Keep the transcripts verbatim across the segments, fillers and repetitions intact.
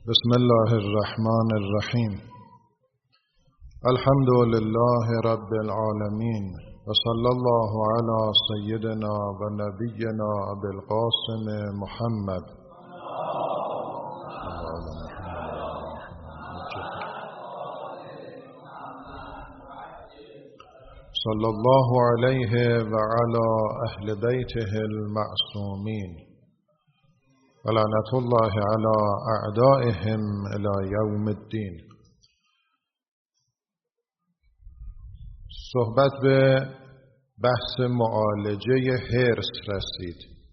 بسم الله الرحمن الرحیم. الحمد لله رب العالمین و صلی الله علی سیدنا و نبینا ابی القاسم محمد. صلی الله علیه و علی اهل بیته المعصومین و لعنت الله علی اعدائهم الی یوم الدین. صحبت به بحث معالجه حرص رسید.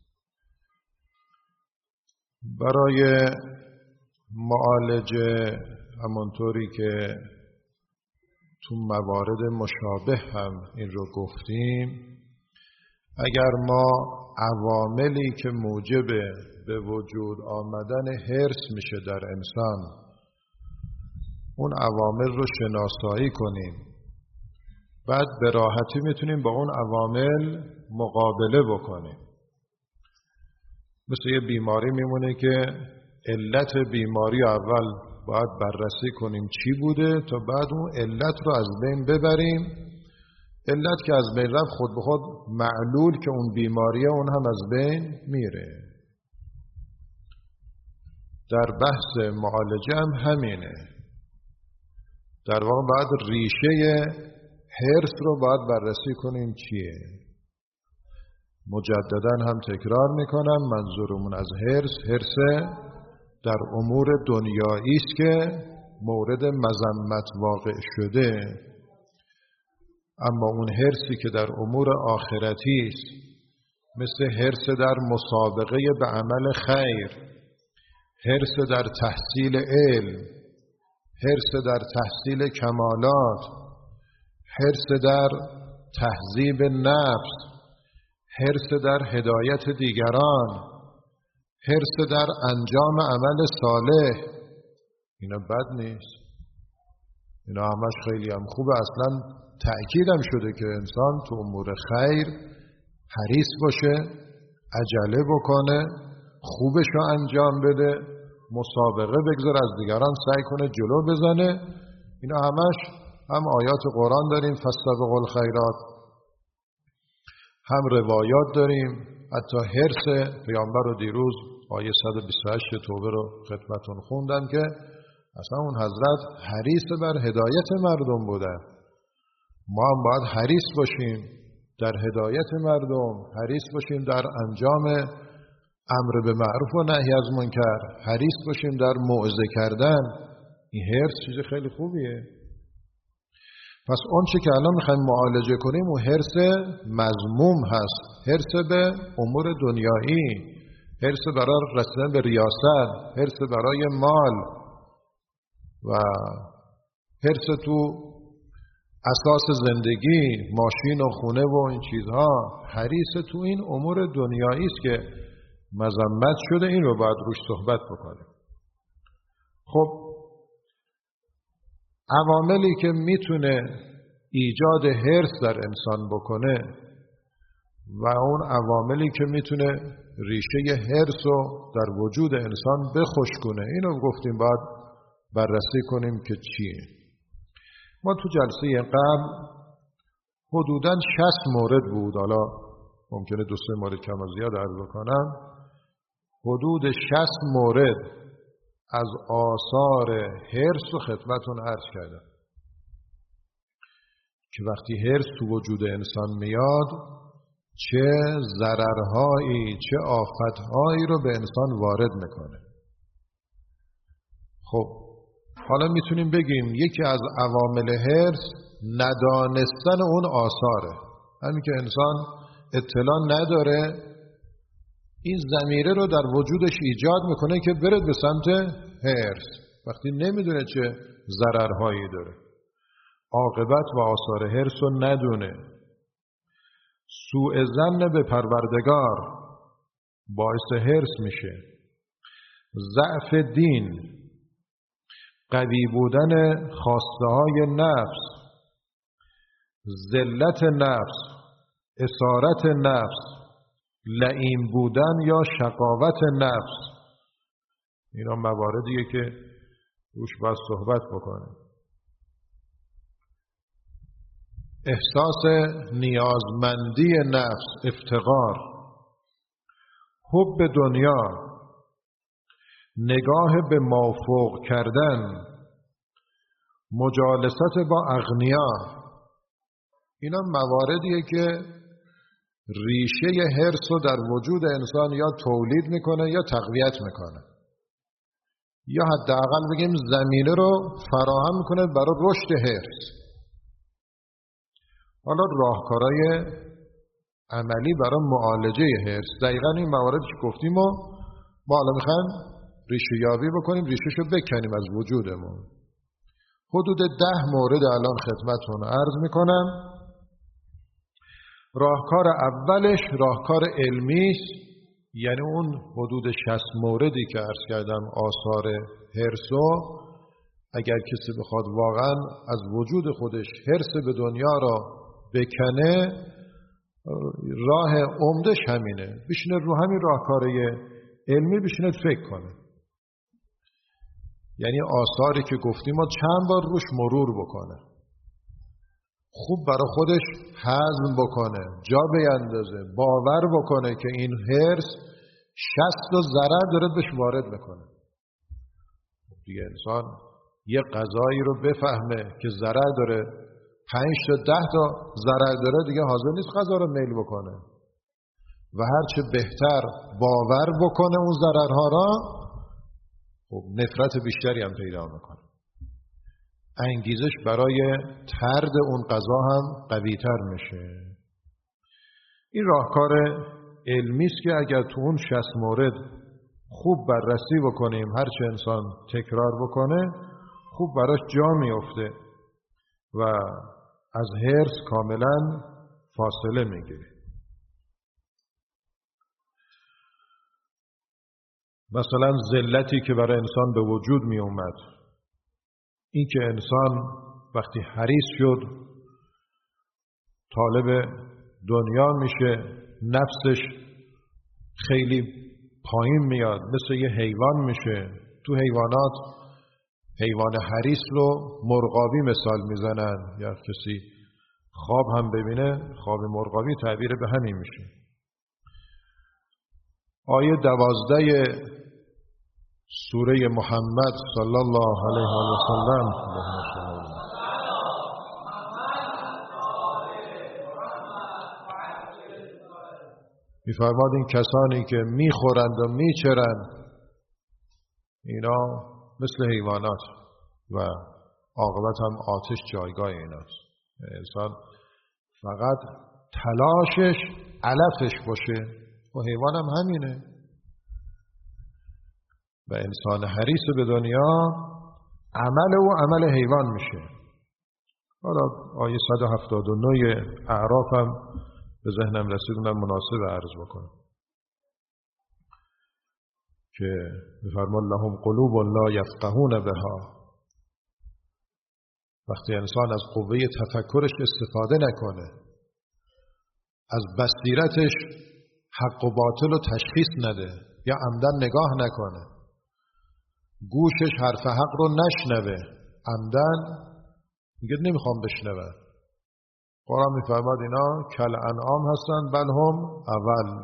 برای معالجه همونطوری که تو موارد مشابه هم این رو گفتیم، اگر ما عواملی که موجب به وجود آمدن حرص میشه در انسان، اون عوامل رو شناسایی کنیم، بعد به راحتی میتونیم با اون عوامل مقابله بکنیم. مثل یه بیماری میمونه که علت بیماری اول باید بررسی کنیم چی بوده تا بعد اون علت رو از بین ببریم. علت که از بین رفت، خود به خود معلول که اون بیماریه اون هم از بین میره. در بحث معالجه هم همینه. در واقع باید ریشه حرص رو باید بررسی کنیم چیه. مجددا هم تکرار میکنم، منظورمون از حرص، حرص در امور دنیایی است که مورد مذمت واقع شده، اما اون حرصی که در امور آخرتی است، مثل حرص در مسابقه به عمل خیر، حرص در تحصیل علم، حرص در تحصیل کمالات، حرص در تهذیب نفس، حرص در هدایت دیگران، حرص در انجام عمل صالح، اینا بد نیست. اینا همش خیلی هم خوبه. اصلا تأکیدم شده که انسان تو امور خیر حریص باشه، عجله بکنه، خوبش رو انجام بده، مسابقه بگذار از دیگران، سعی کنه جلو بزنه. اینا همش هم آیات قرآن داریم فاستبقوا الخیرات، هم روایات داریم. حتی حرص پیامبر رو دیروز آیه صد و بیست و هشت توبه رو خدمتون خوندم که اصلا اون حضرت حریص بر هدایت مردم بوده. ما هم باید حریص باشیم در هدایت مردم، حریص باشیم در انجام امر به معروف و نهی از منکر، حریص باشیم در موعظه کردن. این حرص چیز خیلی خوبیه. پس اون چی که الان میخوایم معالجه کنیم اون حرص مذموم هست، حرص به امور دنیایی، حرص برای رسیدن به ریاست، حرص برای مال و حرص تو اساس زندگی، ماشین و خونه و این چیزها. حریص تو این امور دنیایی است که مذمت شده، این رو باید روش صحبت بکنیم. خب عواملی که میتونه ایجاد حرص در انسان بکنه و اون عواملی که میتونه ریشه حرص رو در وجود انسان بخشکونه، اینو گفتیم باید بررسی کنیم که چیه. ما تو جلسه قبل حدوداً شصت مورد بود، حالا ممکنه دو سه مورد کم و زیاد عرض کنم، حدود شصت مورد از آثار حرص رو خدمتون عرض کردم که وقتی حرص تو وجود انسان میاد چه ضررهایی، چه آفتهایی رو به انسان وارد میکنه. خب حالا میتونیم بگیم یکی از عوامل حرص ندانستن اون آثاره. همین که انسان اطلاع نداره، این ضمیره رو در وجودش ایجاد میکنه که بره به سمت حرص، وقتی نمیدونه چه ضررهایی داره. عاقبت و آثار حرص رو ندونه. سوء ظن به پروردگار باعث حرص میشه. ضعف دین، قوی بودن خواسته های نفس، ذلت نفس، اسارت نفس، لئیم بودن یا شقاوت نفس، اینا مواردیه که روش باید صحبت بکنه. احساس نیازمندی نفس، افتقار، حب دنیا، نگاه به مافوق کردن، مجالست با اغنیا، اینا مواردیه که ریشه حرص رو در وجود انسان یا تولید میکنه یا تقویت میکنه، یا حداقل بگیم زمینه رو فراهم میکنه برای رشد حرص. حالا راهکارهای عملی برای معالجه حرص، دقیقاً این مواردی که گفتیم و ما حالا میخوایم ریشه یابی بکنیم، ریشه‌شو بکنیم از وجودمون. حدود ده مورد الان خدمتتون عرض میکنم. راهکار اولش راهکار علمی است، یعنی اون حدود شصت موردی که عرض کردم آثار حرصو اگر کسی بخواد واقعا از وجود خودش حرص به دنیا را بکنه، راه عمدش همینه، بشینه رو همین راهکارهای علمی بشینه فکر کنه. یعنی آثاری که گفتیم و چند بار روش مرور بکنه، خوب برای خودش هضم بکنه، جا بیندازه، باور بکنه که این حرص شصت تا ضرر داره بهش وارد میکنه. دیگه انسان یه غذایی رو بفهمه که ضرر داره، پنج تا ده تا ضرر داره، دیگه حاضر نیست غذا رو میل بکنه و هرچه بهتر باور بکنه اون ضررها را، خب نفرت بیشتری هم پیدا میکنه، انگیزش برای طرد اون غذا هم قوی‌تر میشه. این راهکار علمی است که اگر تو اون شصت مورد خوب بررسی بکنیم، هرچه انسان تکرار بکنه خوب براش جا میفته و از حرص کاملا فاصله میگیره. مثلا ذلتی که برای انسان به وجود می اومد، این که انسان وقتی حریص شد طالب دنیا میشه، نفسش خیلی پایین میاد، مثل یه حیوان میشه. تو حیوانات حیوان حریص رو مرغابی مثال میزنن، یا کسی خواب هم ببینه خواب مرغابی تعبیر به همین میشه. آیه دوازده سوره محمد صلی الله علیه و سلم می‌فرماد این کسانی که میخورند و میچرند اینا مثل حیوانات و عاقبت هم آتش جایگاه ایناست. انسان فقط تلاشش علفش باشه و حیوان هم همینه. و انسان حریص به دنیا عمل او عمل حیوان میشه. حالا آیه صد و هفتاد و نه اعراف هم به ذهنم رسید، اونم مناسب عرض بکنم که بفرمان لهم قلوب لا یفقهون بها. وقتی انسان از قوه تفکرش استفاده نکنه، از بصیرتش حق و باطل رو تشخیص نده یا عمدن نگاه نکنه، گوشش حرف حق رو نشنوه، عمدن میگه نمیخوام بشنوه، قرآن میفرماد اینا کل انعام هستن بل هم اول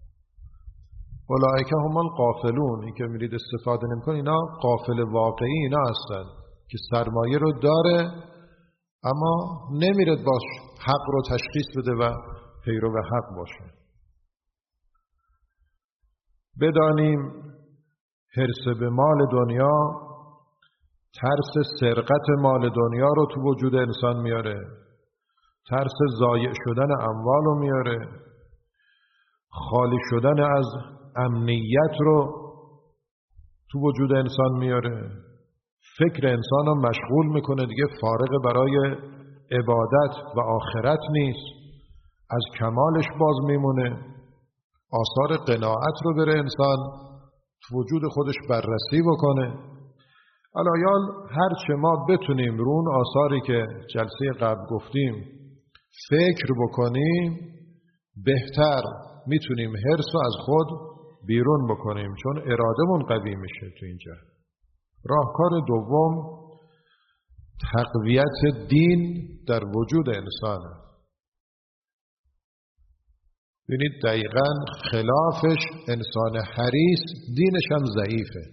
اولئک هم الغافلون. این که میرید استفاده نمیکنه اینا غافل واقعی اینا هستن که سرمایه رو داره اما نمیرد باش حق رو تشخیص بده و پیرو حق باشه. بدانیم حرص به مال دنیا ترس سرقت مال دنیا رو تو وجود انسان میاره، ترس ضایع شدن اموال رو میاره، خالی شدن از امنیت رو تو وجود انسان میاره، فکر انسان رو مشغول میکنه، دیگه فارغ برای عبادت و آخرت نیست، از کمالش باز میمونه. آثار قناعت رو بره انسان تو وجود خودش بررسی بکنه. الایال هر چه ما بتونیم رو اون آثاری که جلسه قبل گفتیم فکر بکنیم، بهتر میتونیم حرص رو از خود بیرون بکنیم، چون ارادهمون قوی میشه تو اینجا. راهکار دوم تقویت دین در وجود انسانه. ببینید دقیقاً خلافش انسان حریص دینش هم ضعیفه،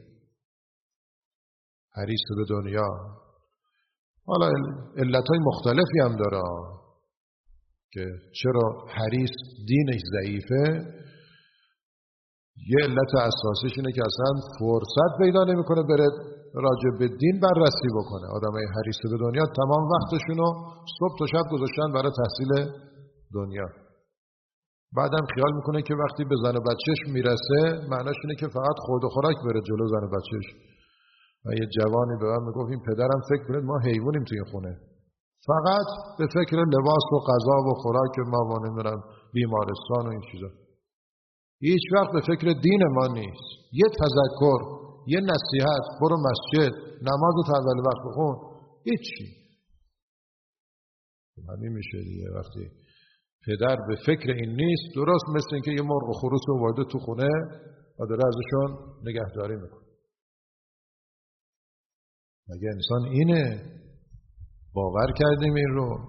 حریص به دنیا. حالا علتهای مختلفی هم داره که چرا حریص دینش ضعیفه. یه علت اساسیش اینه که اصلا فرصت پیدا نمیکنه بره راجع به دین بررسی بکنه. آدمای حریص به دنیا تمام وقتشونو صبح تا شب گذاشتن برای تحصیل دنیا. بعدم خیال میکنه که وقتی به زن و بچهش میرسه معناش اینه که فقط خورد و خوراک بره جلو زن و بچهش. و یه جوانی به من میگفت این پدرم فکر کنه ما حیوانیم توی این خونه، فقط به فکر لباس و غذا و خوراک ما و نمیدونم بیمارستان و این چیزا، هیچ وقت به فکر دین ما نیست. یه تذکر، یه نصیحت، برو مسجد، نماز تا اول وقت بخون، هیچی. همین میشه دیگه. وقتی پدر به فکر این نیست، درست مثل اینکه یه مرغ و خروس رو وارد تو خونه و داره ازشون نگهداری میکنه. مگه انسان اینه؟ باور کردیم این رو؟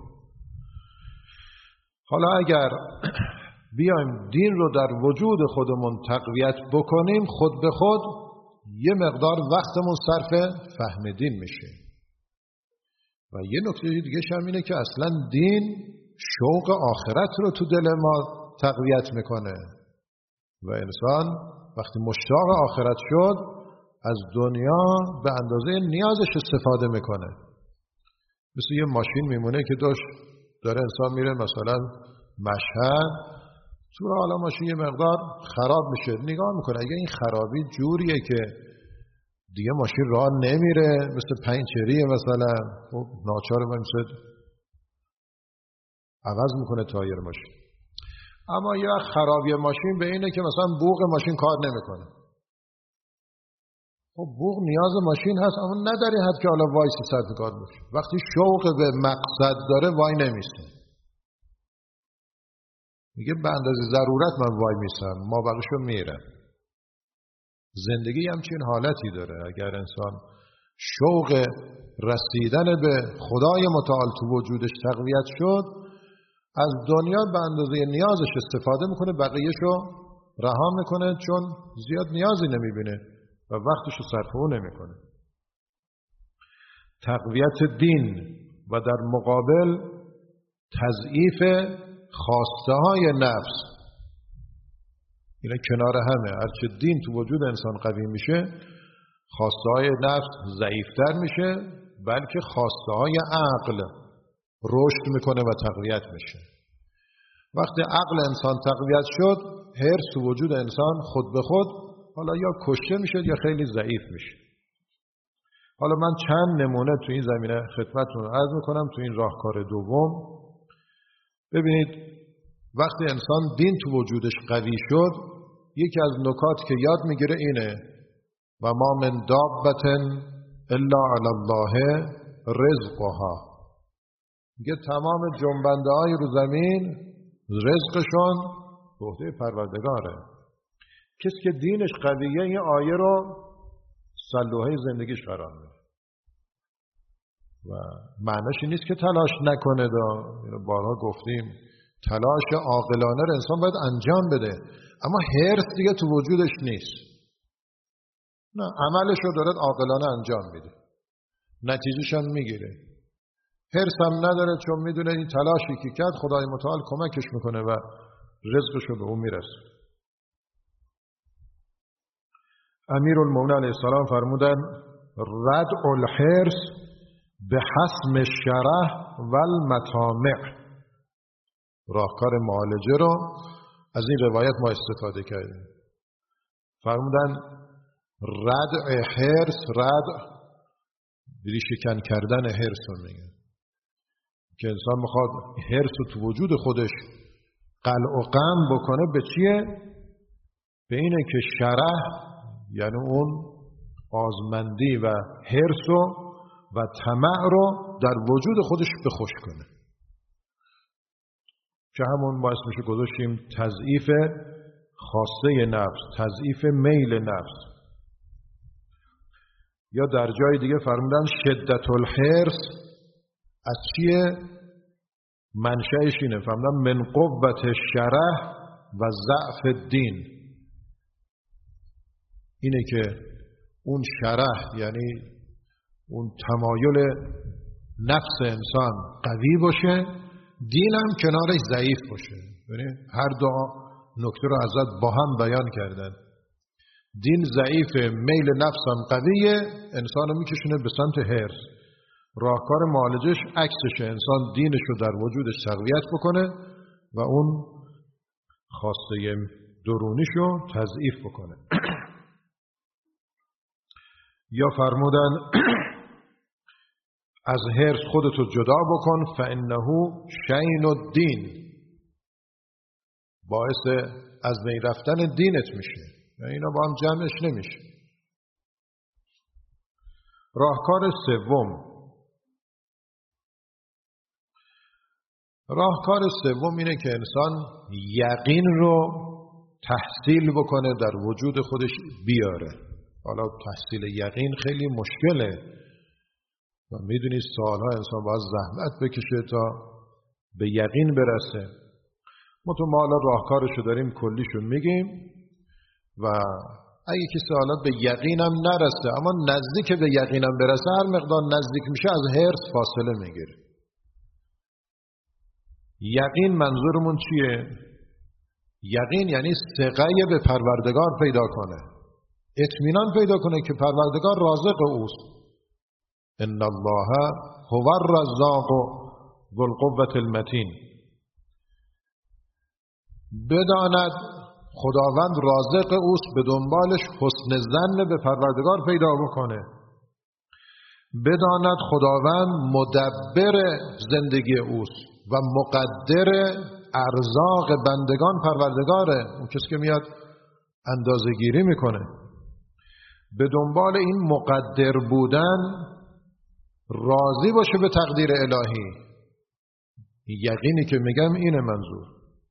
حالا اگر بیایم دین رو در وجود خودمون تقویت بکنیم، خود به خود یه مقدار وقتمون صرف فهم دین میشه. و یه نکته دیگه هم اینه که اصلا دین شوق آخرت رو تو دل ما تقویت میکنه و انسان وقتی مشتاق آخرت شد از دنیا به اندازه نیازش استفاده میکنه. مثل یه ماشین میمونه که داشت داره انسان میره مثلا مشهد، تو حالا ماشین یه مقدار خراب میشه، نگاه میکنه اگه این خرابی جوریه که دیگه ماشین راه نمیره، مثل پنچریه مثلا، خب ناچار ما مثل عوض میکنه تایر ماشین. اما یه خرابی ماشین به اینه که مثلا بوق ماشین کار نمیکنه. خب بوق نیاز ماشین هست، اما نه در این حد که حالا وایسی سر کار میشه. وقتی شوق به مقصد داره وای نمیسته، میگه به اندازه ضرورت من وای میسم، ما بقیشو میرم. زندگی همچین حالتی داره. اگر انسان شوق رسیدن به خدای متعال تو وجودش تقویت شد، از دنیا به اندازه نیازش استفاده میکنه، بقیهشو رها میکنه، چون زیاد نیازی نمیبینه و وقتشو صرف اون نمیکنه. تقویت دین و در مقابل تضعیف خواسته های نفس، اینا کنار همه. هرچه دین تو وجود انسان قوی میشه، خواسته های نفس ضعیفتر میشه، بلکه خواسته های عقل رشد میکنه و تقویت میشه. وقتی عقل انسان تقویت شد، حرص تو وجود انسان خود به خود حالا یا کشته میشه یا خیلی ضعیف میشه. حالا من چند نمونه تو این زمینه خدمتتون عرض میکنم تو این راهکار دوم. ببینید وقتی انسان دین تو وجودش قوی شد، یکی از نکات که یاد میگیره اینه و ما من دابة الا علی الله رزقها. میگه تمام جنبنده های رو زمین رزقشون به عهده پروردگاره. کسی که دینش قویه این آیه رو سلوحه زندگیش قرار میده و معنیش این نیست که تلاش نکنه. دا بارها گفتیم تلاش عاقلانه رو انسان باید انجام بده، اما حرص دیگه تو وجودش نیست. نه، عملش رو داره عاقلانه انجام میده، نتیجهش هم میگیره. حرص هم نداره چون میدونه این تلاشی که کرد خدای متعال کمکش میکنه و رزقش رو به اون میرسه. امیرالمومنین علیه السلام فرمودن ردع الحرص به حسم الشره و المطامع. راهکار معالجه رو از این روایت ما استفاده کردیم. فرمودن ردع حرص، ردع ریشه‌کن کردن حرص رو میگن که انسان میخواد حرص رو تو وجود خودش قلع و قم بکنه. به چیه؟ به اینه که شره یعنی اون آزمندی و حرص رو و طمع رو در وجود خودش بخوش کنه، که همون باعث میشه گذاشتیم تضعیف خواسته نفس، تضعیف میل نفس. یا در جای دیگه فرمودن شدت الحرص از چیه؟ منشأش اینه، فرمودن من قوت شرح و ضعف الدین. اینه که اون شرح یعنی اون تمایل نفس انسان قوی باشه، دین هم کنارش ضعیف باشه. یعنی هر دو نکته رو ازت با هم بیان کردن. دین ضعیف، میل نفس هم قویه، انسان رو میکشونه به سمت حرص. راهکار معالجش عکسشه، انسان دینش رو در وجودش تقویت بکنه و اون خواسته درونیش رو تضعیف بکنه. یا فرمودن از حرص خودتو جدا بکن فانه شین الدین، باعث از بین رفتن دینت میشه. یعنی اینا با هم جمعش نمیشه. راهکار سوم، راهکار سوم اینه که انسان یقین رو تحصیل بکنه، در وجود خودش بیاره. حالا تحصیل یقین خیلی مشکله و میدونید سالها انسان باید زحمت بکشه تا به یقین برسه. ما تو ما حالا راهکارشو داریم، کلیشو میگیم و اگه کسی حالا به یقینم نرسه اما نزدیک به یقینم برسه، هر مقدار نزدیک میشه از حرص فاصله میگیره. یقین منظورمون چیه؟ یقین یعنی ثقه به پروردگار پیدا کنه، اطمینان پیدا کنه که پروردگار رازق اوست. ان الله هو الرزاق ذو القوة المتین. بداند خداوند رازق اوست، به دنبالش حسن ظن به پروردگار پیدا بکنه. بداند خداوند مدبر زندگی اوست و مقدر ارزاق بندگان پروردگاره، اون کسی که میاد اندازه گیری میکنه. به دنبال این مقدر بودن، راضی باشه به تقدیر الهی. یقینی که میگم اینه منظور.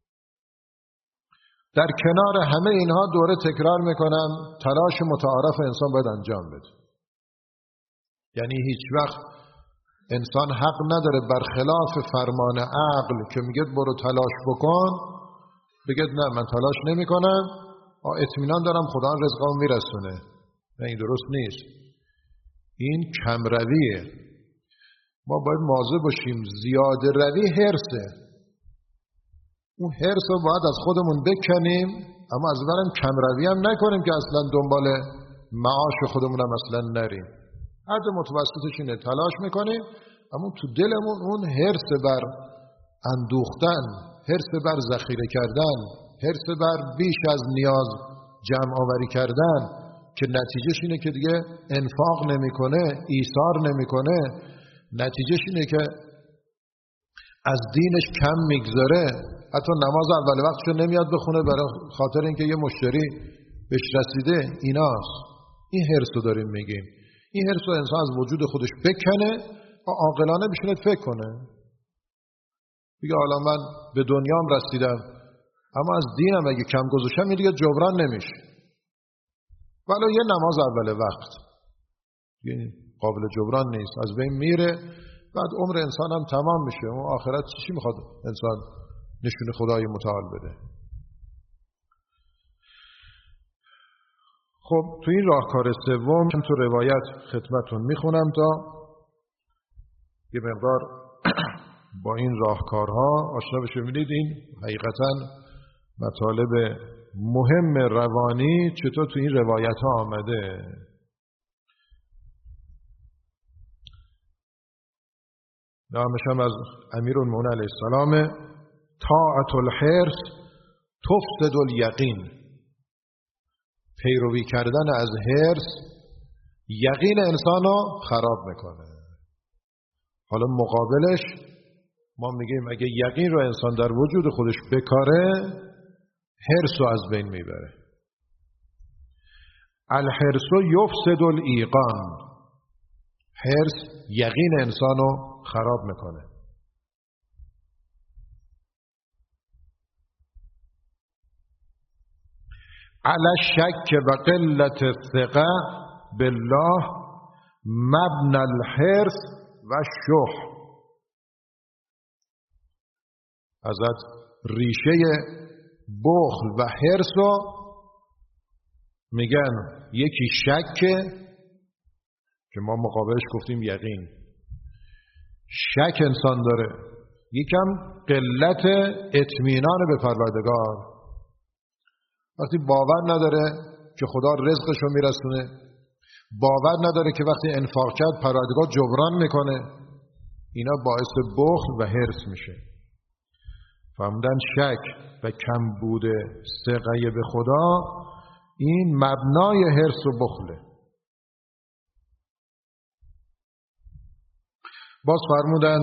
در کنار همه اینها دوره تکرار میکنم، تلاش متعارف انسان باید انجام بده. یعنی هیچ وقت انسان حق نداره برخلاف فرمان عقل که میگه برو تلاش بکن، بگه نه من تلاش نمی کنم، اطمینان دارم خدا رزقمو میرسونه. نه، این درست نیست. این کم رویه. ما باید مواظب باشیم. زیاده روی حرصه. اون حرص رو باید از خودمون بکنیم، اما از برم کم روی هم نکنیم که اصلا دنبال معاش خودمون هم اصلا نریم. حد متوسطش اینه، تلاش میکنیم اما تو دلمون اون حرص بر اندوختن، حرص بر ذخیره کردن، حرص بر بیش از نیاز جمع آوری کردن که نتیجهش اینه که دیگه انفاق نمیکنه، ایثار نمیکنه، نتیجهش اینه که از دینش کم میگذاره، حتی نماز اول وقتشو نمیاد بخونه برای خاطر اینکه یه مشتری بهش رسیده. ایناست. این حرص رو داریم میگیم. این حرص رو انسان از وجود خودش بکنه و عاقلانه بشینه فکر کنه. بگه حالا من به دنیام رسیدم اما از دینم اگه کم گذاشتم دیگه جبران نمیشه. ولی یه نماز اول وقت یعنی قابل جبران نیست، از بین میره، بعد عمر انسان هم تمام میشه. اون آخرت چی میخواد انسان نشون خدای متعال بده؟ خب تو این راهکار سوم تو روایت خدمتون میخونم تا یه مقدار با این راهکارها آشنا بشه. ببینید این حقیقتا مطالب مهم روانی چطور تو این روایت ها آمده. نامش هم از امیرالمومنین علیه السلام: طاعت الحرص تفسد الیقین. پیروی کردن از حرص یقین انسان رو خراب میکنه. حالا مقابلش ما میگیم اگه یقین رو انسان در وجود خودش بکاره، حرص رو از بین میبره. الحرص یفسد الایقان. حرص یقین انسان رو خراب میکنه. علی الشک و قلت الثقه بالله مبنی الحرص و شح. ازت ریشه بخل و حرص رو میگن یکی شکه که ما مقابلش گفتیم یقین. شک انسان داره، یکم قلت اطمینان به پروردگار. وقتی باور نداره که خدا رزقش رو میرسونه، باور نداره که وقتی انفاق کرد پروردگار جبران میکنه، اینا باعث بخل و حرص میشه. فهمدن شک و کمبود ثقه به خدا این مبنای حرص و بخله. باز فرمودن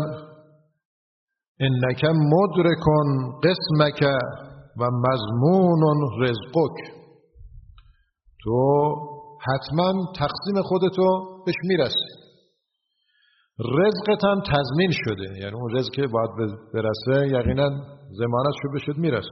انک مدرکن قسمک و مضمون رزقک، تو حتما تقسیم خودتو بهش میرسی، رزقت هم تضمین شده، یعنی اون رزق که باید برسه یقینا ضمانتش رو بهت میرسه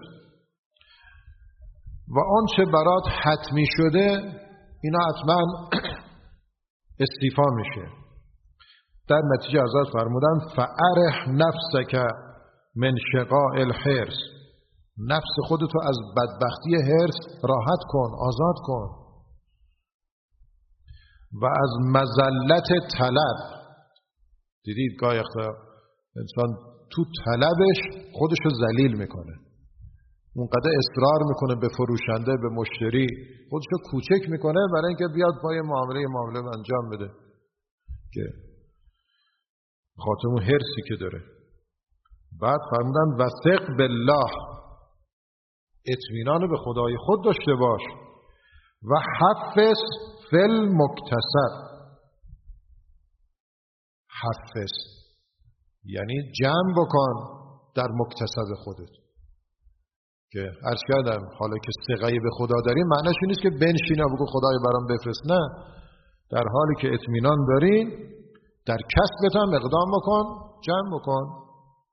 و آن چه برات حتمی شده اینا حتما استیفا میشه. در نتیجه حضرت فرمودن فأرح نفسک من شقاء الحرص، نفس خودتو از بدبختی حرص راحت کن، آزاد کن و از مذلت طلب. دیدید گاهی انسان تو طلبش خودشو ذلیل میکنه، اونقدر اصرار میکنه به فروشنده، به مشتری، خودشو کوچک میکنه برای اینکه بیاد پای معامله معامله انجام بده که خاطر اون حرصی که داره. بعد فرمودن وثق بالله، اطمینان به خدای خود داشته باش و حفظ فی المکتسب. حفظ یعنی جمع بکن در مکتسب خودت، که عرض کردم حالا که ثقه به خدا داری معنیش نیست که بنشین و بگو خدای برام بفرست، نه، در حالی که اطمینان داری در کسبت هم اقدام بکن، جمع بکن.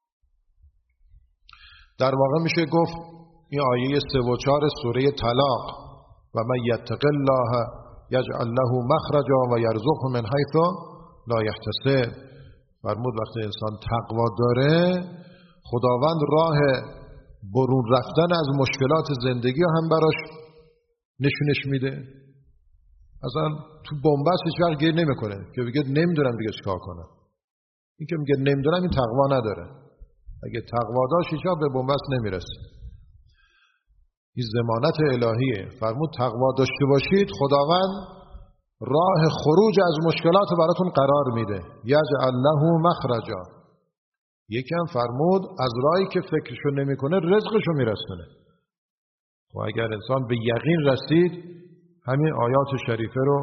در واقع میشه گفت این آیه سه و چهار سوره طلاق و من یتق الله یجعل له مخرجا و یرزقه من حیث لا یحتسب. فرمود وقتی انسان تقوا داره خداوند راه برون رفتن از مشکلات زندگی هم براش نشونش میده. اصلا تو بنبست هیچ وقت گیر نمیکنه که بگه نمیدونم دیگه چیکار کنم. این که میگه نمیدونم این تقوا نداره. اگه تقوا داشت هیچ وقت به بنبست نمیرسه. این ضمانت الهیه. فرمود تقوا داشته باشید خداوند راه خروج از مشکلات براتون قرار میده. یجعل له مخرجا. یکم فرمود از راهی که فکرشو نمیکنه رزقشو میرسونه. و اگر انسان به یقین رسید همین آیات شریفه رو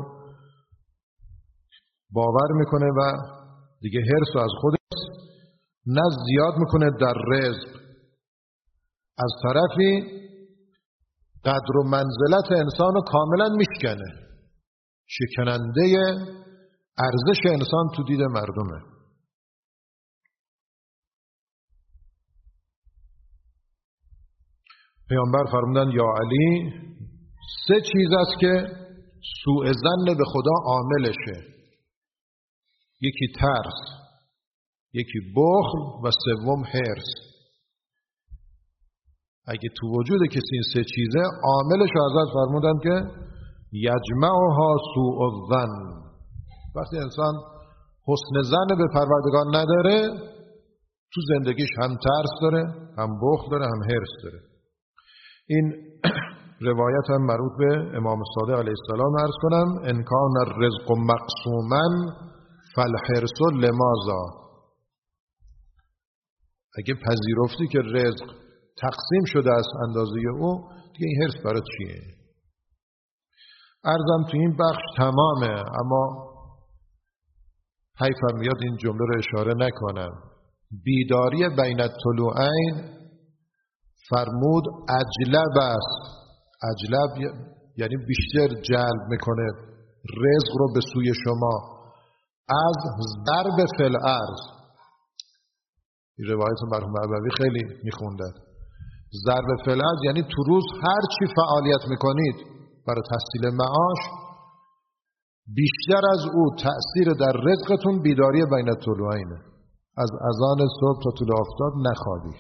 باور میکنه و دیگه حرص از خودش نه زیاد میکنه در رزق، از طرفی قدر و منزلت انسان رو کاملا میشکنه، شکننده ارزش انسان تو دید مردمه. پیامبر فرمودن یا علی سه چیز است که سوء ظن به خدا عاملشه، یکی ترس، یکی بخل و سوم حرص. اگه تو وجود کسی این سه چیزه عاملش حضرت فرمودن که یجمعها سوء الظن. وقتی انسان حسن ظن به پروردگار نداره تو زندگیش هم ترس داره، هم بخل داره، هم حرص داره. این روایت هم مربوط به امام صادق علیه السلام عرض کنم ان کان الرزق مقسوما فالحرص لماذا. اگه پذیرفتی که رزق تقسیم شده است اندازه او، دیگه این حرص برات چیه؟ عرضم تو این بخش تمامه، اما حیفم میاد این جمله رو اشاره نکنم. بیداری بین الطلوعین فرمود اجلب است. اجلب یعنی بیشتر جلب میکنه رزق رو به سوی شما از ضرب فی الارض. این روایت مرحوم عبوی خیلی میخوندن. ضرب فعل یعنی تو روز هر چی فعالیت میکنید برای تحصیل معاش، بیشتر از او تأثیر در رزقتون بیداری بین الطلوعینه. از اذان صبح تا طلوع آفتاب نخوابید.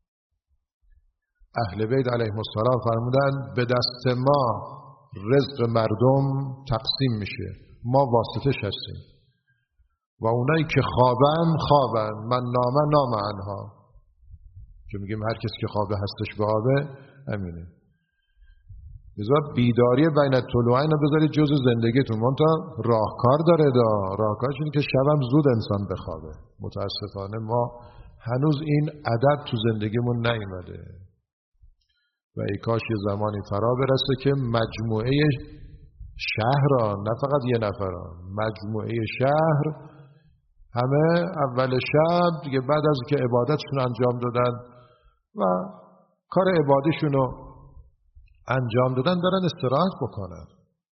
اهل بیت علیهم السلام فرمودن به دست ما رزق مردم تقسیم میشه، ما واسطه‌اش هستیم و اونایی که خوابن خوابن، من نامه نام عنها، که میگیم هر کسی که خوابه هستش به آبه، امینه. بذار بیداری بین الطلوعین رو بذارید جز زندگیتون. منتها راهکار داره دا راهکارش اینه که شبم زود انسان بخوابه. متاسفانه ما هنوز این عدد تو زندگیمون نیومده و ای کاش یه زمانی فرا برسه که مجموعه شهر، نه فقط یه نفران، مجموعه شهر همه اول شب دیگه بعد از که عبادتشون انجام دادن و کار عبادیشونو انجام دادن دارن استراحت بکنن.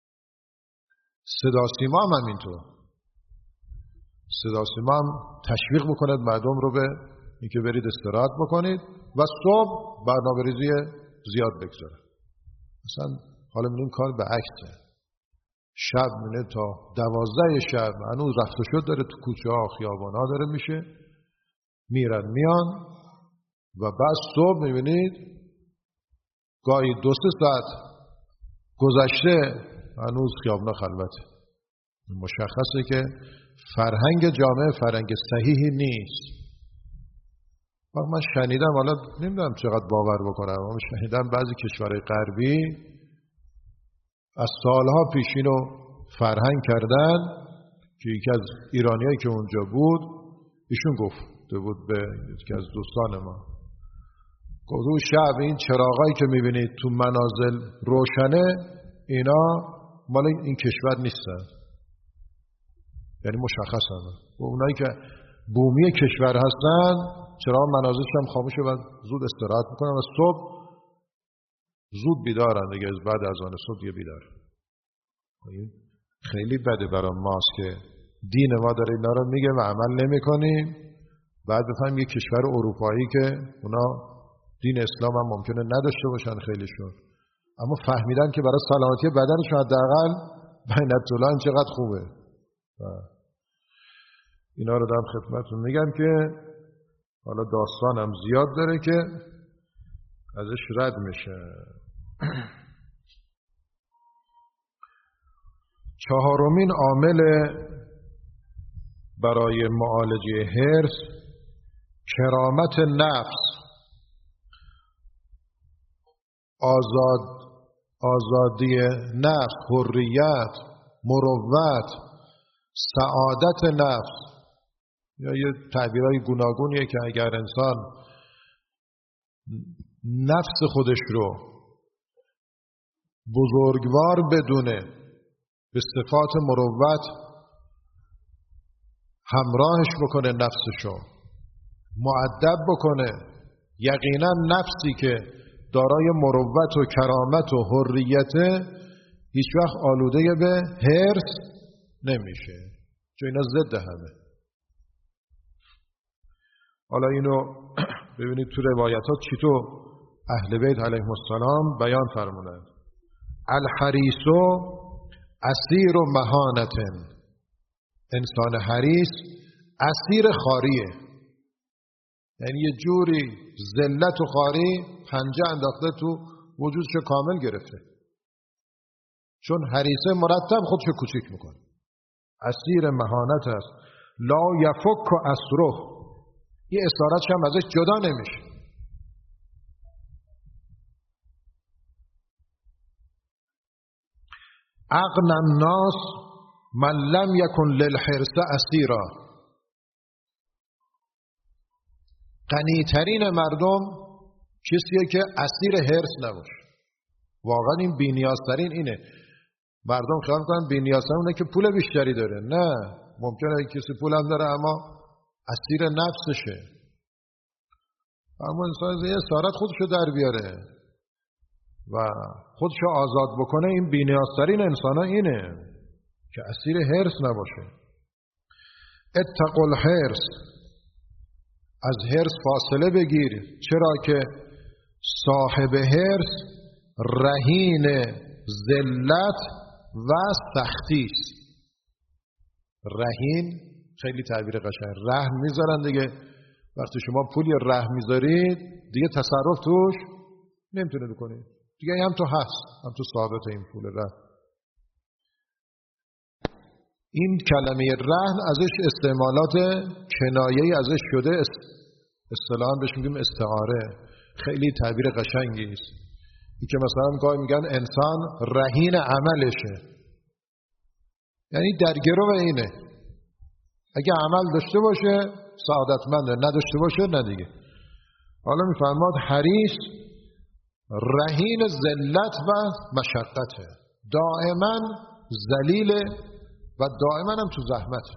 صدا سیما هم همینطور. صدا سیما هم تشویق بکنید مردم رو به اینکه برید استراحت بکنید و صبح برنامه‌ریزی زیاد بگذارن. مثلا حالا می‌بینیم کار به عکسه. شب میونه تا دوازده شب هنوز رفت و شد داره تو کوچه ها خیابان ها داره میشه، میرن میان و بعد صبح میبینید گاهی دو سه ساعت گذشته هنوز خیابان خلوته. مشخصه که فرهنگ جامعه فرهنگ صحیحی نیست. وقت من شنیدم، حالا نمیدونم چقدر باور بکنم، اما شنیدم بعضی کشورهای غربی از سالها پیش اینو فرهنگ کردن که یکی از ایرانیایی که اونجا بود ایشون گفته بود به یکی از دوستان ما، گفته بود شب این چراغایی که میبینید تو منازل روشنه اینا مال این کشور نیستن، یعنی مشخص هم و اونایی که بومی کشور هستن چراغ منازلش هم خاموشه و زود استراحت میکنن و صبح زود بیدارن دیگه، از بعد از آن صبح دیگه بیدار. خیلی بده برای ماست که دین ما داره اینا رو میگه و عمل نمی کنیم، بعد بفهمیم یه کشور اروپایی که اونا دین اسلام هم ممکنه نداشته باشن خیلیشون، اما فهمیدن که برای سلامتی بدنشون حداقل بین الطلوعین چقدر خوبه. اینا رو دارم خدمتتون میگم که حالا داستانم زیاد داره که ازش رد میشه. چهارمین عامل برای معالجه حرص کرامت نفس، آزاد آزادی نفس، حریت، مروت، سعادت نفس. یا یه تعبیرهای گوناگونیه که اگر انسان نفس خودش رو بزرگوار بدونه، به صفات مروت همراهش بکنه، نفسشو مؤدب بکنه، یقینا نفسی که دارای مروت و کرامت و حریته هیچ وقت آلوده به حرص نمیشه، چون اینا ضد همه. حالا اینو ببینید تو روایتات چطور اهل بیت علیهم السلام بیان فرمودند. الحریصو اسیر و مهانتن، انسان حریص اسیر خاریه، یعنی یه جوری ذلت و خاری پنجه انداخته تو وجودشو کامل گرفته، چون حریصه مرتب خودشو کوچیک میکنه. اسیر مهانت است. لا یفک اسره، یه اسارتش هم ازش جدا نمیشه. اغنى الناس من لم يكن للحرص اسیرا، غنی‌ترین مردم کسیه که اسیر حرص نباشه. واقعا این بی‌نیازترین اینه. مردم خیال می‌کنن بی‌نیازترین اونه که پول بیشتری داره. نه، ممکنه کسی پول هم داره اما اسیر نفسشه. اما انسان یه اسارت خودشو در بیاره و خودشو آزاد بکنه، این بی‌نیازترین انسان ها اینه که اسیر حرص نباشه. اتقوا الحرص، از حرص فاصله بگیر، چرا که صاحب حرص رهین ذلت و سختی است. رهین خیلی تعبیر قشنگ. رهن میذارن دیگه، وقتی شما پولی رهن میذارید دیگه تصرف توش نمیتونه بکنید دیگه، هم تو هست هم تو ثابت این پول رهن. این کلمه رهن ازش استعمالات کنایه‌ای ازش شده، اصطلاحاً بهش میگیم استعاره. خیلی تعبیر قشنگی است. این که مثلا گاهی میگن انسان رهین عملشه، یعنی در گرو اینه، اگه عمل داشته باشه سعادتمنده، نداشته باشه نه دیگه. حالا میفرماد حریص رهین ذلت و مشقته، دائما ذلیله و دائما هم تو زحمته.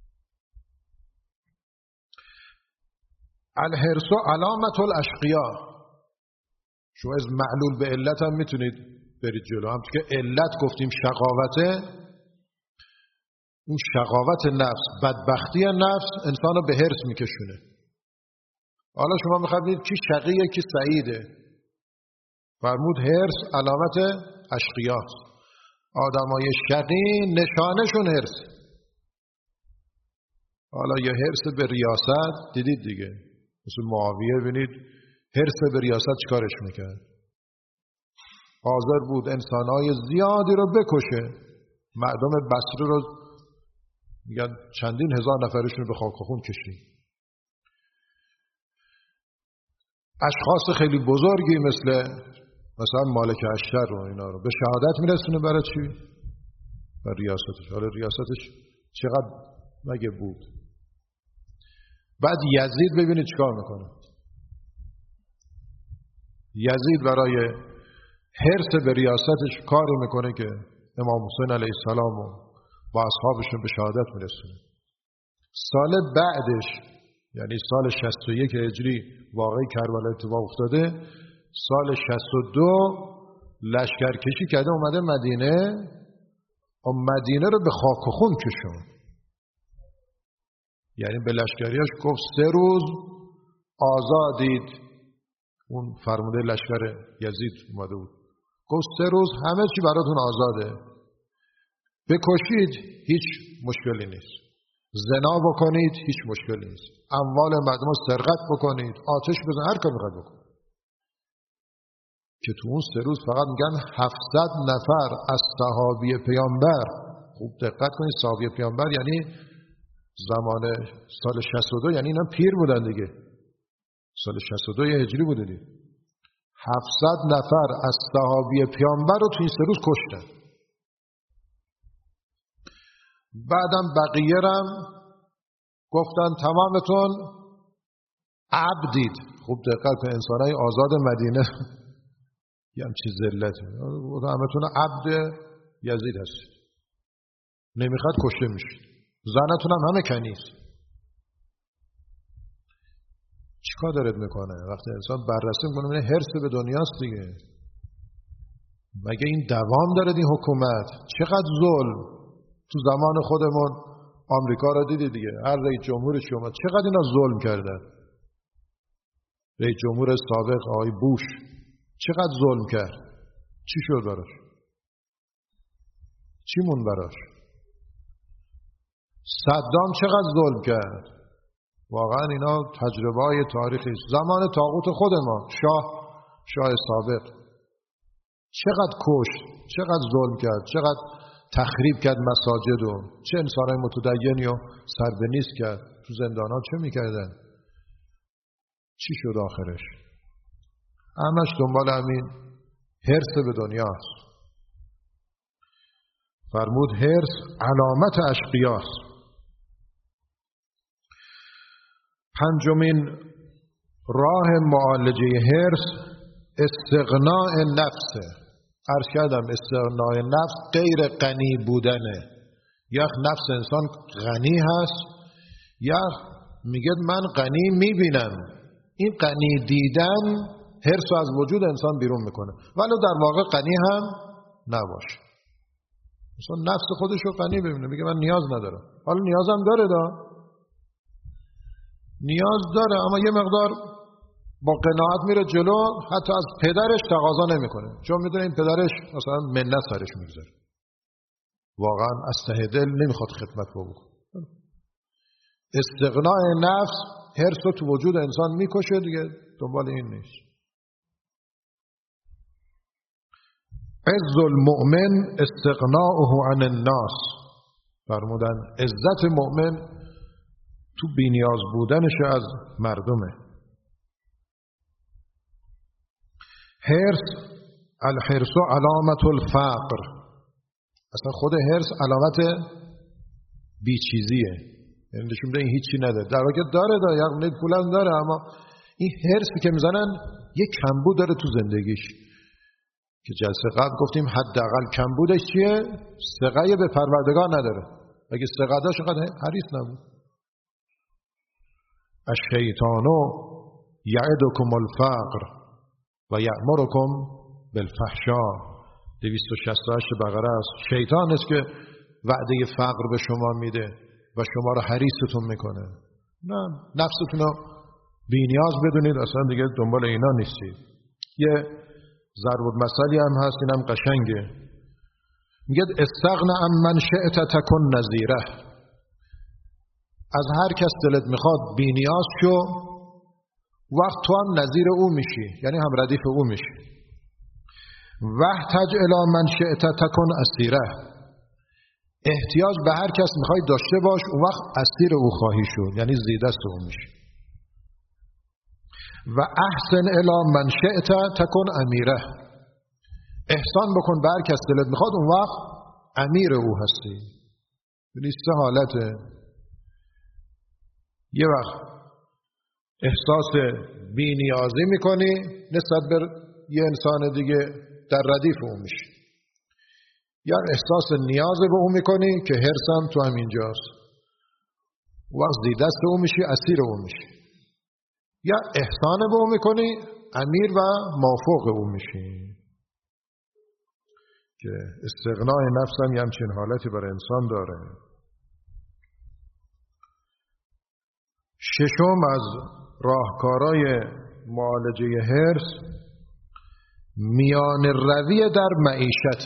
الحرص علامت الاشقیا. شما از معلول به علت هم میتونید برید جلو. هم که علت گفتیم شقاوته، اون شقاوت نفس، بدبختی نفس انسان رو به حرص میکشونه. حالا شما میخواید ببینید کی شقیه کی سعیده. فرمود حرص علامت اشقیاست. آدمای شقی نشانشون حرص. حالا یه حرص به ریاست دیدید دیگه، مثل معاویه ببینید حرص به ریاست چیکارش میکرد. حاضر بود انسانهای زیادی رو بکشه. مردم بصره رو میگن چندین هزار نفرشون به خاک و خون کشید. اشخاص خیلی بزرگی مثل مثلا مالک اشتر رو اینا رو به شهادت میرسونه. برای چی؟ برای ریاستش. حالا ریاستش چقدر مگه بود؟ بعد یزید ببینید چیکار میکنه. یزید برای حرص به ریاستش کاری میکنه که امام حسین علیه السلام و با اصحابشون به شهادت میرسونه. سال بعدش یعنی سال شصت و یک هجری واقعی کربلا اتفاق افتاده. سال شصت و دو لشکرکشی کرده اومده مدینه و مدینه رو به خاک و خون کشون. یعنی به لشکریاش گفت سه روز آزادید. اون فرمانده لشکر یزید اومده بود گفت سه روز همه چی براتون آزاده، بکشید هیچ مشکلی نیست، زنا بکنید هیچ مشکلی نیست، اموال مردم رو سرقت بکنید، آتش بزنید، هر کار میخواید بکنید. که تو اون سه روز فقط میگن هفتصد نفر از صحابی پیامبر، خوب دقت کنید، صحابی پیامبر یعنی زمان سال شصت و دو، یعنی اینا پیر بودن دیگه، سال شصت و دو هجری بوده دیگه. هفتصد نفر از صحابی پیامبر رو تو این سه روز کشتن. بعدم بقیه رم گفتن تمامتون عبدید. خوب دقت کنید، انسانای آزاد مدینه یه همچی ذلتی، همتون عبد یزید هستید، نمیخواد کشته میشید، زنتون هم همه کنیز. چیکار دارد میکنه؟ وقتی انسان بررسی میکنه میبینه حرص به دنیاست دیگه. مگه این دوام داره این حکومت؟ چقدر ظلم تو زمان خودمون آمریکا را دیدی دیگه، هر رئیس جمهورش اومد چقدر اینا ظلم کردن. رئیس جمهور سابق آقای بوش چقدر ظلم کرد، چی شد براش؟ چی مون براش؟ صدام چقدر ظلم کرد. واقعا اینا تجربه های تاریخی است. زمان طاغوت خود ما، شاه شاه سابق چقدر کشت، چقدر ظلم کرد، چقدر تخریب کرد مساجد و چه انسانای متدینی و سربنیز کرد. تو زندانات چه میکردن؟ چی شد آخرش؟ همش دنبال همین حرص به دنیاست. فرمود حرص علامت اشقیاست. پنجمین راه معالجه حرص استغناء نفسه. عرض کردم استغناء نفس غیر غنی بودنه. یا نفس انسان غنی هست یا میگه من غنی میبینم. این غنی دیدن حرص از وجود انسان بیرون میکنه، ولی در واقع غنی هم نباشه. مثلا نفس خودش رو غنی ببینه، میگه من نیاز ندارم. حالا نیازم داره دا نیاز داره، اما یه مقدار با قناعت میره جلو، حتی از پدرش تقاضا نمیکنه، چون میدونه این پدرش مثلا منت سرش میگذاره، واقعا از ته دل نمیخواد خدمت بکنه. استغناء نفس حرص رو تو وجود انسان میکشه دیگه، دنبال این نیست. عز المؤمن استغناؤه عن الناس، فرمودن عزت مؤمن تو بی‌نیاز بودنش از مردمه. حرص، الحرص علامت الفقر، اصلا خود حرص علامت بیچیزیه، یعنی نشون میده این هیچی نداره، در واقع داره داره یعنی پولم داره، اما این حرصی که میزنن یک کمبود داره تو زندگیش، که جلسه قبل گفتیم حداقل کمبودش چیه؟ ثقه به پروردگار نداره. اگه ثقه داشت انقدر حریص نبود. الشیطان یعدکم الفقر و یأمرکم بالفحشاء، دویست و شصت و هشت بقره است. شیطان است که وعده فقر به شما میده و شما رو حریصتون میکنه. نه، نفستون رو بی‌نیاز بدونید، اصلا دیگه دنبال اینا نیستید. یه ضرب المثلی هم هست، اینم قشنگه، میگه استغنا عن من شئت تکن نظیره، از هر کس دلت میخواد بی‌نیاز شو، وقت تو هم نظیر او میشی، یعنی هم ردیف او میشی. واحتج الی من شئت تکن اسیره، احتیاج به هر کس میخوای داشته باش، اون وقت اسیر او خواهی شد، یعنی زیردست او میشی. و احسن الی من شئت تکن امیره، احسان بکن به هر کس دلت میخواد، اون وقت امیر او هستی. یعنی سه حالته، یه وقت احساس بی نیازی میکنی نسبت به یه انسان دیگه، در ردیف اون میشی، یا احساس نیاز به اون میکنی که حرصم تو همینجاست، وقت زیردست اون میشی، اسیر اون میشی. یا احسان به اون میکنی، امیر و مافوق اون میشی. که استغناء نفس هم یه همچین حالتی برای انسان داره. ششم از راهکارهای معالجه حرص میان روی در معیشت،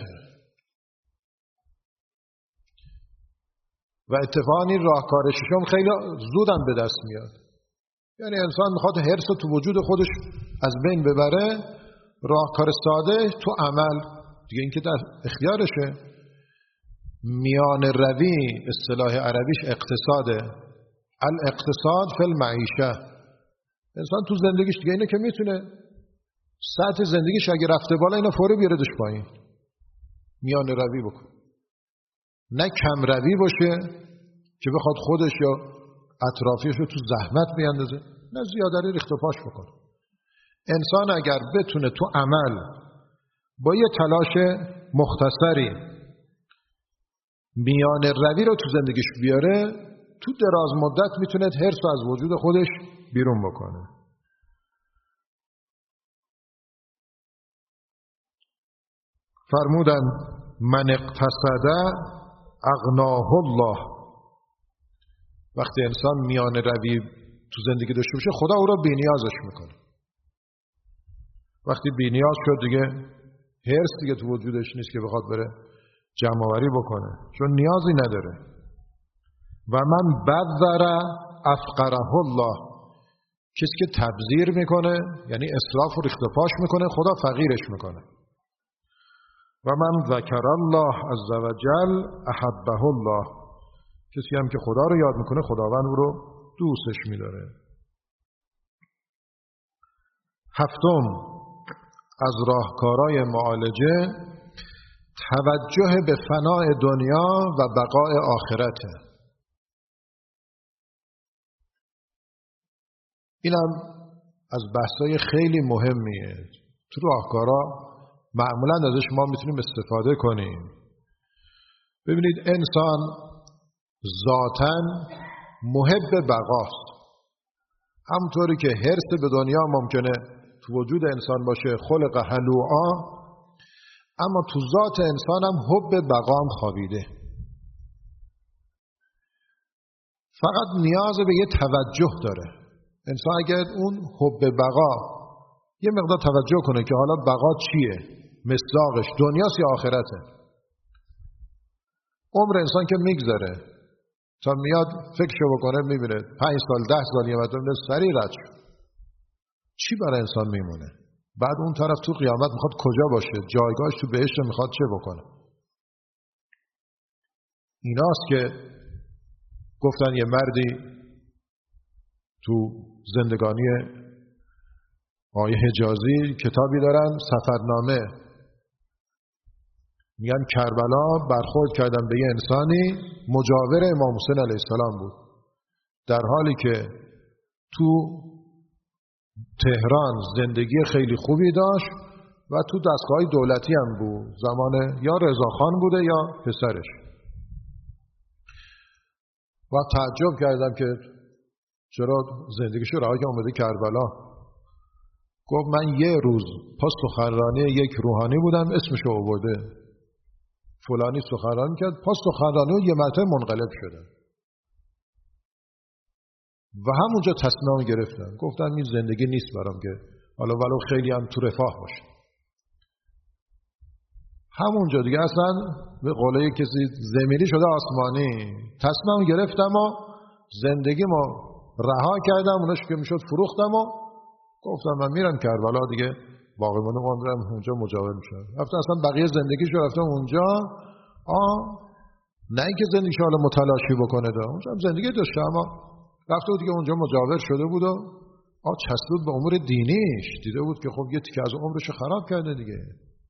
و اتفاقا این راهکار ششم خیلی زودم به دست میاد. یعنی انسان میخواد حرص رو تو وجود خودش از بین ببره، راهکار ساده تو عمل دیگه، این که در اختیارشه. میان روی اصطلاح عربیش اقتصاده، الاقتصاد فی المعیشه. انسان تو زندگیش دیگه اینه که میتونه سطح زندگیش اگه رفته بالا اینو فوری بیاردش پایین، میان روی بکن، نه کم روی باشه که بخواد خودش یا اطرافیش رو تو زحمت بیاندازه، نه زیادری ریخت و پاش بکنه. انسان اگر بتونه تو عمل با یه تلاش مختصری میان روی رو تو زندگیش بیاره، تو دراز مدت میتونه حرص رو از وجود خودش بیرون بکنه. فرمودن من اقتصد اغناه الله، وقتی انسان میان روی تو زندگی داشته باشه خدا او رو بی‌نیازش میکنه. وقتی بی‌نیاز شد دیگه حرص دیگه تو وجودش نیست که بخواد بره جمع آوری بکنه، چون نیازی نداره. و من بذر افقره الله، کسی که تبذیر میکنه یعنی اسراف و ریخت و پاش میکنه، خدا فقیرش میکنه. و من ذکر الله عز وجل احبه الله، کسی هم که خدا رو یاد میکنه خداوند او رو دوستش میداره. هفتم از راهکارهای معالجه توجه به فناء دنیا و بقاء آخرته. اینم از بحثای خیلی مهمیه تو راهکارها، معمولا ازش ما میتونیم استفاده کنیم. ببینید انسان ذاتاً محب بقاست، همونطوری که حرص به دنیا ممکنه تو وجود انسان باشه، خلق هلوعا، اما تو ذات انسان هم حب بقا هم خوابیده. فقط نیاز به یه توجه داره. انسان اگر اون حب بقا یه مقدار توجه کنه که حالا بقا چیه، مصداقش دنیاست یا آخرته. عمر انسان که میگذره تا میاد فکرشو بکنه میبینه پنج سال ده سال یه مدت سریع رد شد، چی برای انسان میمونه؟ بعد اون طرف تو قیامت میخواد کجا باشه؟ جایگاهش تو بهشت میخواد چه بکنه؟ ایناست که گفتن یه مردی تو زندگانی آقای حجازی کتابی دارن، سفرنامه، میگن کربلا برخورد کردن به یه انسانی مجاور امام حسین علیه السلام بود، در حالی که تو تهران زندگی خیلی خوبی داشت و تو دستگاه دولتی هم بود، زمان یا رضاخان بوده یا پسرش. و تعجب کردم که چرا زندگیشو رها کرد اومده کربلا. گفت من یه روز پس سخنرانی یک روحانی بودم، اسمشو آورده، فلانی سخنرانی کرد، پس سخنرانی یه مرتبه منقلب شده و همونجا تصمیم گرفتم، گفتم این زندگی نیست برام که حالا ولو خیلی هم تو رفاه باشه. همونجا دیگه اصلا به قوله کسی زمینی شده آسمانی، تصمیم گرفتم و زندگی ما رها کردم، اونش که میشد فروختم و گفتم من میرم کربلا دیگه، باقی مونده عمرم اونجا مجاور میشم. رفتم اصلا بقیه زندگیشو رفتم اونجا، آه نه اینکه زندگیشو حالا متلاشی بکنه، دا اونجا هم زندگی داشته اما رفته دیگه اونجا مجاور شده بود و آه چسبید به امور دینیش، دیده بود که خب یه تیکه از عمرش خراب کرده دیگه.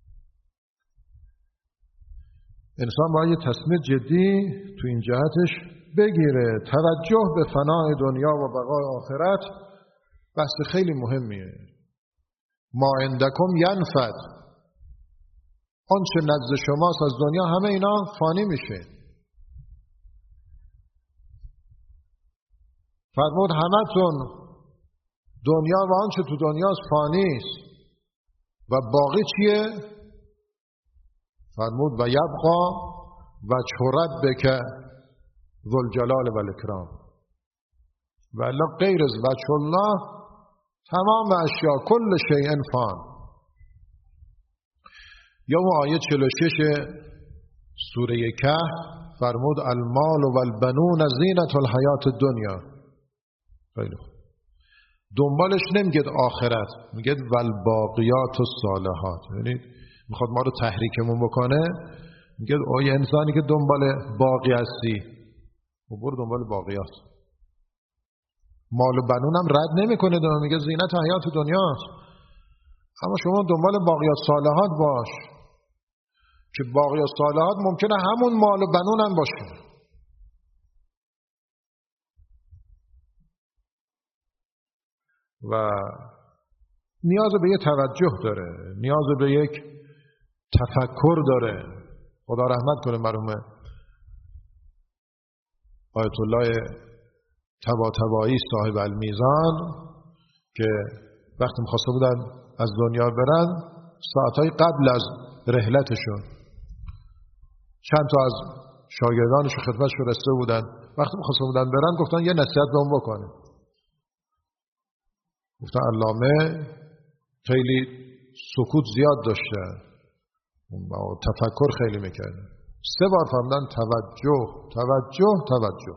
انسان باید یه تصمیم جدی تو این جهتش بگیره. توجه به فنای دنیا و بقای آخرت بحث خیلی مهمیه. ما عندکم ینفد، آنچه نزد شماست از دنیا همه اینا فانی میشه. فرمود همتون دنیا و آنچه تو دنیاست فانیست و باقی چیه؟ فرمود و یبقا و چرد بکه ذوالجلال و الاکرام، و الا غیر از وجه الله تمام اشیا کل شیء فان. یا اون آیه چهل و شش سوره کهف فرمود المال و البنون زینت الحیات الدنیا. خیلی خوب، دنبالش نمیگه آخرت، میگه والباقیات الصالحات، یعنی میخواد ما رو تحریکمون بکنه، میگه آیه انسانی که دنبال باقی هستی و برو دنبال باقیات. مال و بنون هم رد نمیکنه، دنبال میگه زینت حیات دنیاست، اما شما دنبال باقیات صالحات باش که باقیات صالحات ممکنه همون مال و بنون هم باشه. و نیاز به یک توجه داره، نیاز به یک تفکر داره. خدا رحمت کنه مرحوم آیت الله طباطبایی صاحب المیزان که وقتی می‌خواسته بودن از دنیا برن، ساعتهای قبل از رحلتشون چند تا از شاگردانش خدمتش رسیده بودن، وقتی می‌خواسته بودن برن گفتن یه نصیحت به اون بکنه. گفتن علامه خیلی سکوت زیاد داشته و تفکر خیلی میکرده. سه بار فرمودن توجه توجه توجه.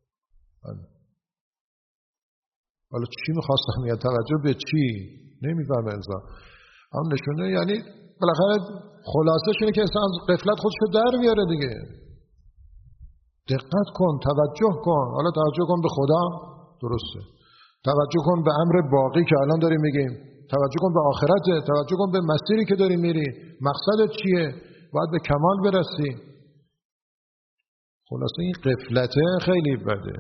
حالا چی میخواستم میگه؟ توجه به چی؟ نمیفهمه انسان. هم نشونه یعنی بالاخره خلاصش اینه که انسان از غفلت خودشو در میاره دیگه. دقت کن، توجه کن. حالا توجه کن به خدا، درسته. توجه کن به امر باقی که الان داریم میگیم، توجه کن به آخرته، توجه کن به مسیری که داری میری، مقصدت چیه، باید به کمال برسی. خلاصه این غفلته خیلی بده.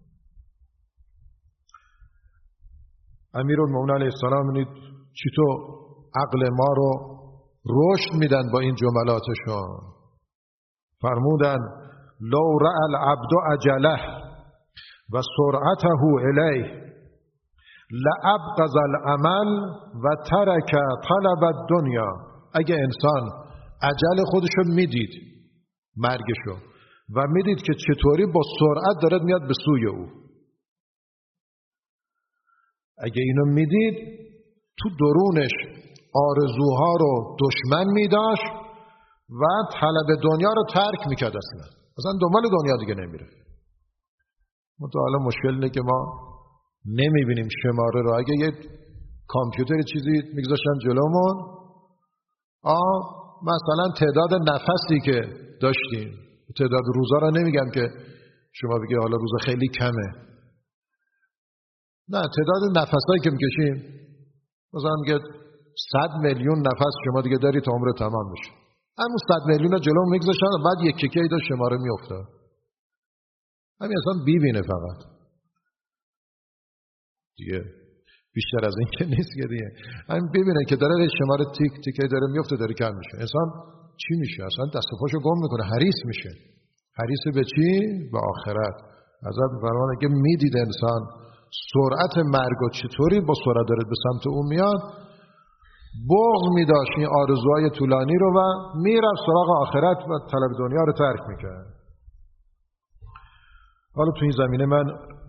امیرالمومنین علیه السلام اینید چطور عقل ما رو رشد میدن با این جملاتشون. فرمودن لو رأى العبد عجله و سرعته الیه لأبغض العمل و ترک طلب الدنیا. اگه انسان عجل خودشو میدید، مرگشو، و میدید که چطوری با سرعت داره میاد به سوی او، اگه اینو میدید تو درونش آرزوها رو دشمن میداشت و طلب دنیا رو ترک میکرد. اصلا اصلا دنبال دنیا دیگه نمیره. متألا مشکل اینه که ما نمیبینیم شماره رو. اگه یه کامپیوتر چیزی میگذاشتن جلومون، آه مثلا تعداد نفسی که داشتیم، تعداد روزا رو نمیگم که شما بگی حالا روزا خیلی کمه، نه، تعداد نفسایی که میکشیم مثلا میگه صد میلیون نفس شما دیگه داری تا عمر تمام بشه. همون صد میلیون رو جلو میگذاشتن و بعد یک کیکی داشت شماره میافتاد. همین اصلا بیبینه فقط دیگه، بیشتر از این که نیست دیگه. همین ببینه که داره شماره تیک تیکه داره میفته، داره کم میشه. انسان چی میشه؟ اصلا دست و پاشو گم میکنه، حریص میشه. حریص به چی؟ به آخرت. حضرت فرمان اگه میدید انسان سرعت مرگ و چطوری با سرعت داره به سمت اون میاد، بغض میداشت این آرزوهای طولانی رو و میرفت سراغ آخرت و طلب دنیا رو ترک میکرد. حالا تو این زمینه من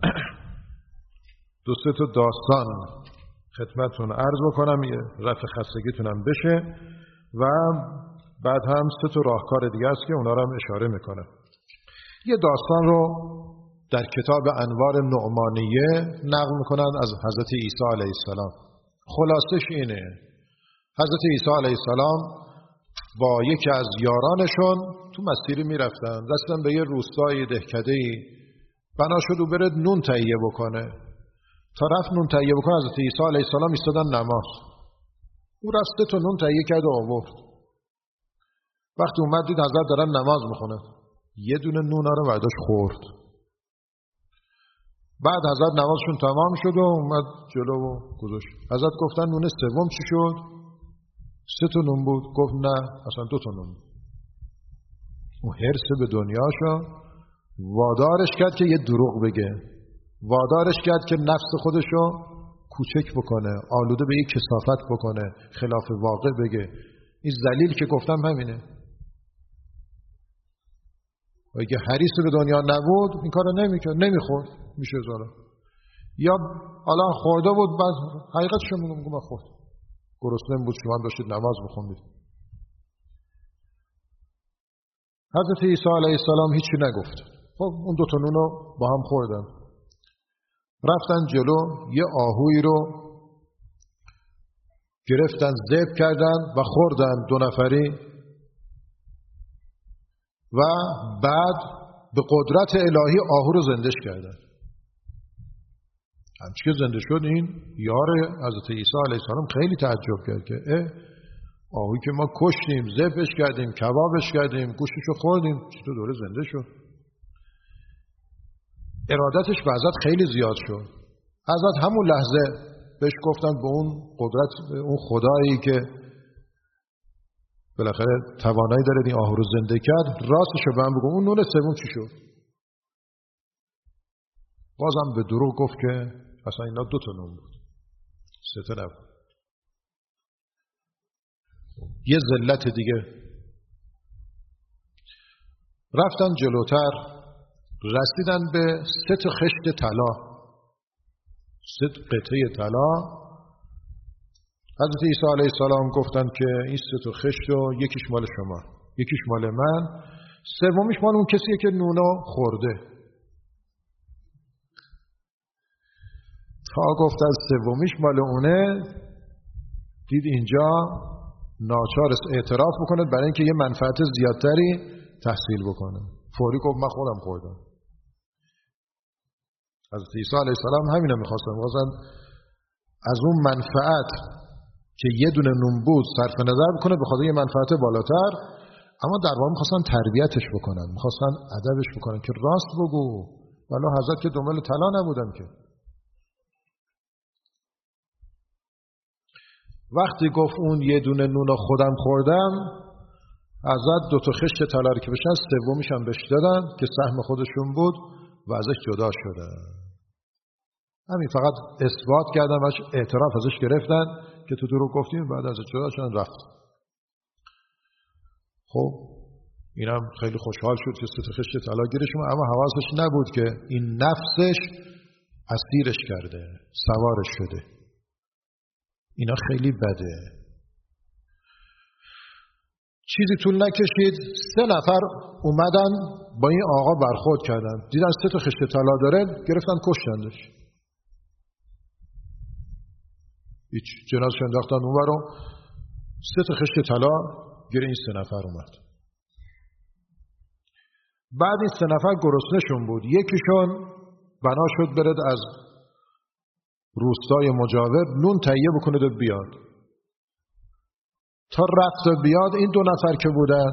دو سه تا داستان خدمتتون عرض بکنم، یه رفع خستگیتونم بشه و بعد هم سه تا راهکار دیگه است که اونا رو هم اشاره میکنم. یه داستان رو در کتاب انوار نعمانیه نقل میکنن از حضرت عیسی علیه السلام. خلاصش اینه: حضرت عیسی علیه السلام با یکی از یارانشون تو مسیری میرفتن، رسیدن به یه روستای دهکده‌ای، بنا شد او بره نون تهیه بکنه. تا رفت نون تهیه بکنه، حضرت عیسی علیه السلام ایستادن نماز. او رفت سه تا نون تهیه کرد و آورد. وقتی اومد دید حضرت دارن نماز میخونه، یه دونه نون رو برداشت خورد. بعد حضرت نمازشون تمام شد و اومد جلو و گذاشت. حضرت گفتن نون سوم چی شد؟ سه تا نون بود. گفت نه، اصلا دو تا نون بود. اون حرص به دنیاشو وادارش کرد که یه دروغ بگه، وادارش کرد که نفس خودشو کوچک بکنه، آلوده به یک کثافت بکنه، خلاف واقع بگه. این ذلیل که گفتم همینه. و اگه حریص به دنیا نبود این کارو نمیکرد، نمیخورد، میشه زالا. یا حالا خورده بود، بعد حقیقتشو میگم میگم خورد، گرسنه بود، شما هم داشتید نماز میخوندید. حضرت عیسی علیه السلام هیچی نگفت. خب اون دو تا نونو با هم خوردن. رفتن جلو، یه آهویی رو گرفتن، ذبح کردن و خوردن دو نفری و بعد به قدرت الهی آهو رو زندش کردن. همچی که زنده شد، این یار حضرت عیسی علیه السلام خیلی تعجب کرد که اه آهویی که ما کشتیم، ذبحش کردیم، کبابش کردیم، گوشتشو خوردیم، چطور دوره زنده شد؟ ارادتش به حضرت خیلی زیاد شد. حضرت همون لحظه بهش گفتن به اون قدرت، اون خدایی که بالاخره توانایی داره این آهو رو زنده کرد، راستشو به من بگو، اون نون سوم چی شد؟ بازم به دروغ گفت که اصلا اینا دو تا نون بود، سه تا نبود. یه ذلت دیگه. رفتن جلوتر، رسیدن به سه تا خشت طلا، سه قطعه طلا. حضرت عیسی علیه السلام گفتن که این سه تا خشت رو یکیش مال شما، یکیش مال من، سومیش مال اون کسیه که نونو خورده. تا گفتن سومیش مال اونه، دید اینجا ناچار است اعتراف بکنه برای اینکه یه منفعت زیادتری تحصیل بکنه. فوری گفت من خودم خوردم. حضرت عیسی علیه السلام همینو می‌خواستن، می‌خواستن از اون منفعت که یه دونه نون بود صرف نظر بکنه به خاطر یه منفعت بالاتر، اما در واقع می‌خواستن تربیتش بکنن، می‌خواستن ادبش بکنن که راست بگو. والا حضرت که دنبال طلا نبودن که. وقتی گفت اون یه دونه نون خودم خوردم، حضرت دو تا خشت طلا رو که بشن، سومیش هم بهش دادن که سهم خودشون بود و ازش جدا شدن. همین فقط اثبات کردن، باش اعتراف ازش گرفتن که تو دروغ گفتیم، بعد ازش جدا شدن رفت. خب اینم خیلی خوشحال شد که سه تا خشت طلا گیرش اومد، اما حواسش نبود که این نفسش اسیرش کرده، سوارش شده. اینا خیلی بده. چیزی طول نکشید سه نفر اومدن با این آقا برخورد کردن، دیدن سه تا خشت طلا داره، گرفتن کشتندش. هیچ، جنازش انداختن اونور رو، سه تا خشت طلا گیر این سه نفر اومد. بعد این سه نفر گرسنه‌شون بود، یکیشون بنا شد برد از روستای مجاور نون تهیه بکنه و بیاد. تا رفت و بیاد این دو نفر که بودن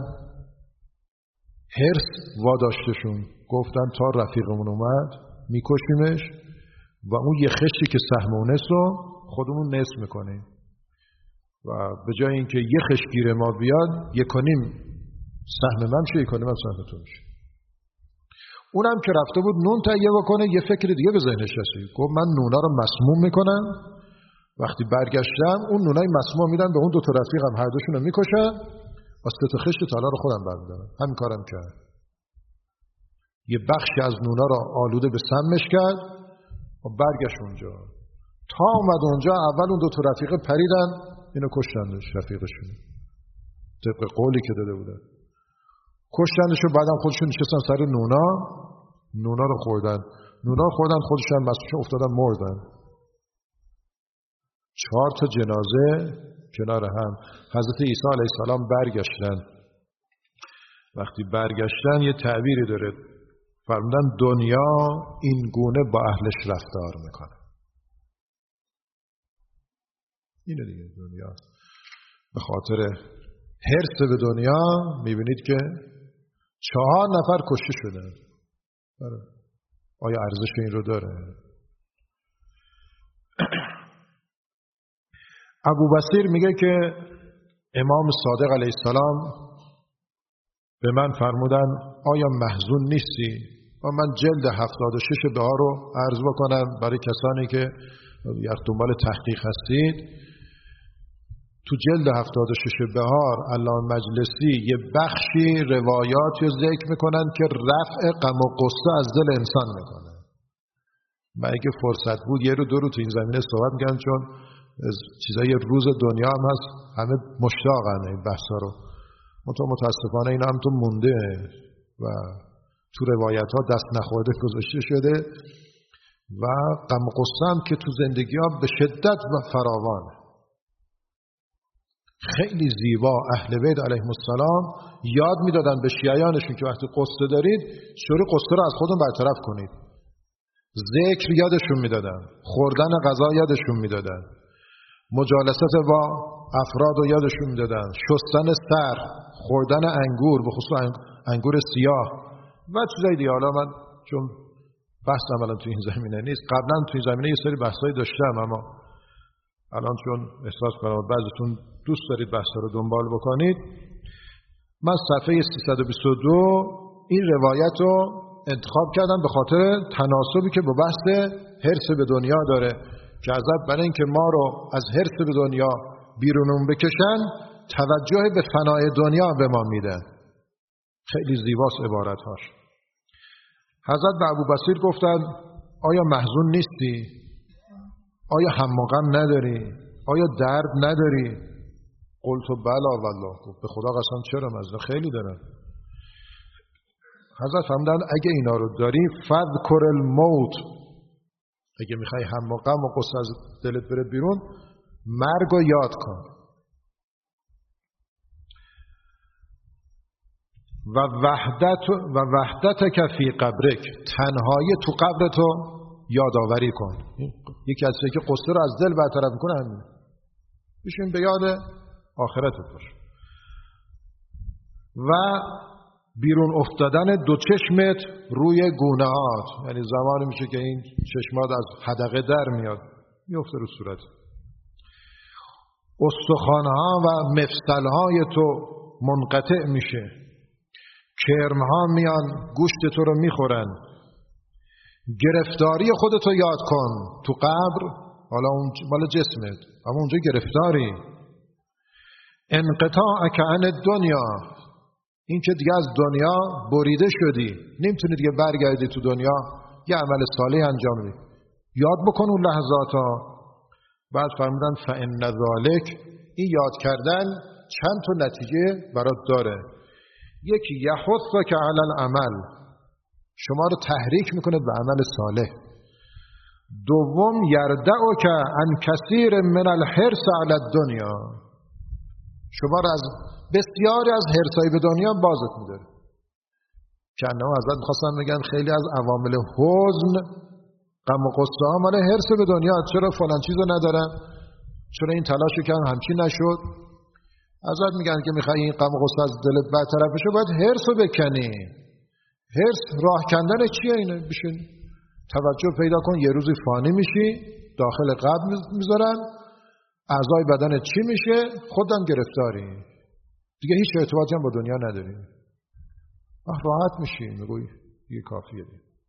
حرص واداشتشون، گفتن تا رفیقمون اومد میکشیمش و اون یه خشتی که سهمونست رو خودمون نصف میکنیم و به جای اینکه یه خش گیر ما بیاد یک کنیم سهم من شه، یک کنیم هم سهم تو میشه. اونم که رفته بود نون تهیه بکنه یه فکر دیگه به ذهنش رسید، گفت من نونا رو مسموم میکنم، وقتی برگشتم اون نونای مسموم میدن به اون دو تا رفیقم، هر دوشون رو میکشن و سه تا خشت طلا رو خودم برمیدارم. همین کارم کرد. یه بخشی از نونا رو آلوده به سمش کرد و برگشت اونجا. تا اومد اونجا اول اون دو تا رفیق پریدن اینو کشتندش، رفیقشون طبق قولی که داده بودن کشتندش و بعدم خودشون نشستن سر نونا، نونا رو خوردن، نونا رو خوردن خودشون مسئولشون افتادن مردن. چهار تا جنازه کنار هم. حضرت عیسی علیه السلام برگشتن. وقتی برگشتن یه تعبیری داره، فرمودن دنیا این گونه با اهلش رفتار میکنه. اینه دیگه دنیا. به خاطر حرص به دنیا میبینید که چهار نفر کشته شدن. آیا ارزش این رو داره؟ ابو بصیر میگه که امام صادق علیه السلام به من فرمودن آیا محزون نیستی؟ و من جلد هفتاد و شش بهار رو عرض بکنم برای کسانی که یک دنبال تحقیق هستید. تو جلد هفتاد و شش بهار علامه مجلسی یه بخشی روایات رو ذکر میکنن که رفع غم و غصه از دل انسان میکنه. من اگه فرصت بود یه رو دو رو تو این زمینه صحبت میکنم، چون چیزای روز دنیا هم هست، همه مشتاقن این بحثا رو. متاسفانه اینا هم تو مونده و تو روایت ها دست نخورده گذاشته شده و غم و غصه هم که تو زندگی ها به شدت و فراوانه. خیلی زیبا اهل بیت علیهم السلام یاد میدادن به شیعیانشون که وقتی قصه دارید شروع قصه رو از خودتون برطرف کنید. ذکر یادشون میدادن، خوردن غذا یادشون میدادن، مجالست با افراد رو یادشون میدادن، شستن سر، خوردن انگور، به خصوص انگور سیاه و چیزای دیگه. حالا من چون بحث عملا تو این زمینه نیست، قبلا تو این زمینه یه سری بحثایی داشتم، اما الان چون احساس کنم بعضیتون دوست دارید بحثا رو دنبال بکنید، من صفحه سیصد و بیست و دو این روایت رو انتخاب کردم به خاطر تناسبی که با بحث حرص به دنیا داره که ازت برای اینکه ما رو از حرص به دنیا بیرونون بکشن توجه به فنای دنیا به ما میدن. خیلی زیباست عبارتهاش. حضرت به ابو بصیر گفتن آیا محزون نیستی؟ آیا هم و غم نداری؟ آیا درد نداری؟ قلت بلا والله. گفت به خدا قسم چرا، مزه خیلی دارم. حضرت فرمودن اگه اینا رو داری فذکر الموت، اگه میخوای هم و غم و غصه از دلت بره بیرون مرگ رو یاد کن. و وحدت و وحدتک فی قبرک، تنهایی تو قبرتو یادآوری کن. یکی از چیزایی که قصه رو از دل برطرف میکنه همینه. بشین به یاد آخرتت باش. و بیرون افتادن دو چشمت روی گونه‌هات، یعنی زمانی میشه که این چشمات از حدقه در میاد میفته رو صورت. استخوان‌ها و مفصل‌های تو منقطع میشه، کرم‌ها میان گوشت تو رو میخورن. گرفتاری خودتو یاد کن تو قبر، حالا اون مال جسمت اما اونجا گرفتاری. انقطاعک عن الدنیا، این که دیگه از دنیا بریده شدی، نمیتونی دیگه برگردی تو دنیا یه عمل صالح انجام بدی. یاد بکن اون لحظاتا. بعد فرمودن فإن ذالک، این یاد کردن چند تا نتیجه برات داره. یکی یحثک علی العمل، شما رو تحریک میکنه به عمل صالح. دوم یردعک عن کثیر من الحرص علی الدنیا، شما رو از بسیاری از حرصای به دنیا بازت میداره. که انه حضرت میخواستن بگن خیلی از عوامل حزن، غم و غصه ها مال حرص به دنیا، چرا فلان چیزو ندارم، چرا این تلاشو کردم همچی نشد. حضرت میگن که میخوای این غم و غصه از دلت برطرف بشه باید حرصو بکنی. حرص راه کندن چیه؟ اینه بشین توجه پیدا کن، یه روزی فانی میشی، داخل قبر میذارن، اعضای بدن چی میشه؟ خودم گرفتاری، دیگه هیچ ارتباطی هم با دنیا نداری. آه راحت میشی، میگوی دیگه کافیه.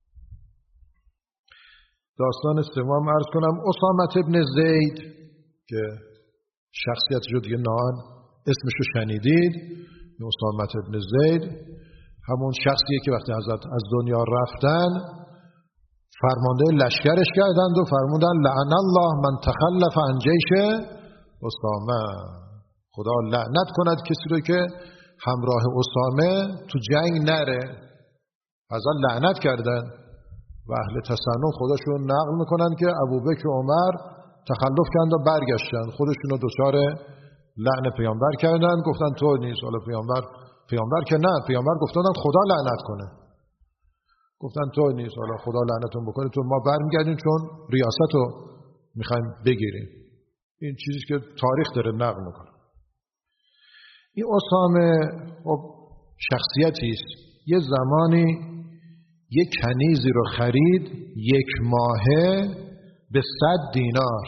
داستان سوم عرض کنم، اسامه ابن زید که شخصیتش رو دیگه نان اسمشو شنیدید. اسامه ابن زید همون شخصیه که وقتی حضرت از دنیا رفتن فرمانده لشکرش کردند و فرمودن لعن الله من تخلف عن جیش اسامه، خدا لعنت کند کسی رو که همراه اسامه تو جنگ نره. حضرت لعنت کردن و اهل تسنن خودشون نقل میکنن که ابوبکر و عمر تخلف کردند و برگشتن، خودشون رو دچار لعن پیامبر کردن، گفتن تو نیست. حالا پیامبر پیامبر که نه، پیامبر گفتن خدا لعنت کنه، گفتن تو نیست، حالا خدا لعنتون بکنه، تو ما برمیگردیم چون ریاست رو میخوایم بگیریم. این چیزی که تاریخ داره نقل میکنه. این اسامه خب شخصیتی است، یه زمانی یک کنیزی رو خرید یک ماهه به صد دینار،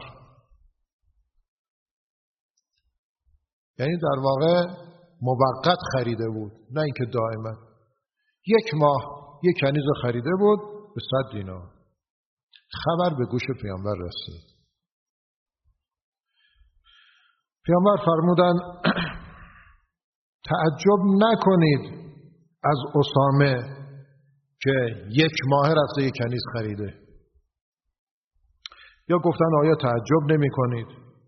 یعنی در واقع موقت خریده بود، نه اینکه دائما. یک ماه یک کنیز رو خریده بود به صد دینار. خبر به گوش پیامبر رسید. پیامبر فرمودن تعجب نکنید از اسامه که یک ماه رفته یک کنیز خریده. یا گفتن آیا تعجب نمی کنید؟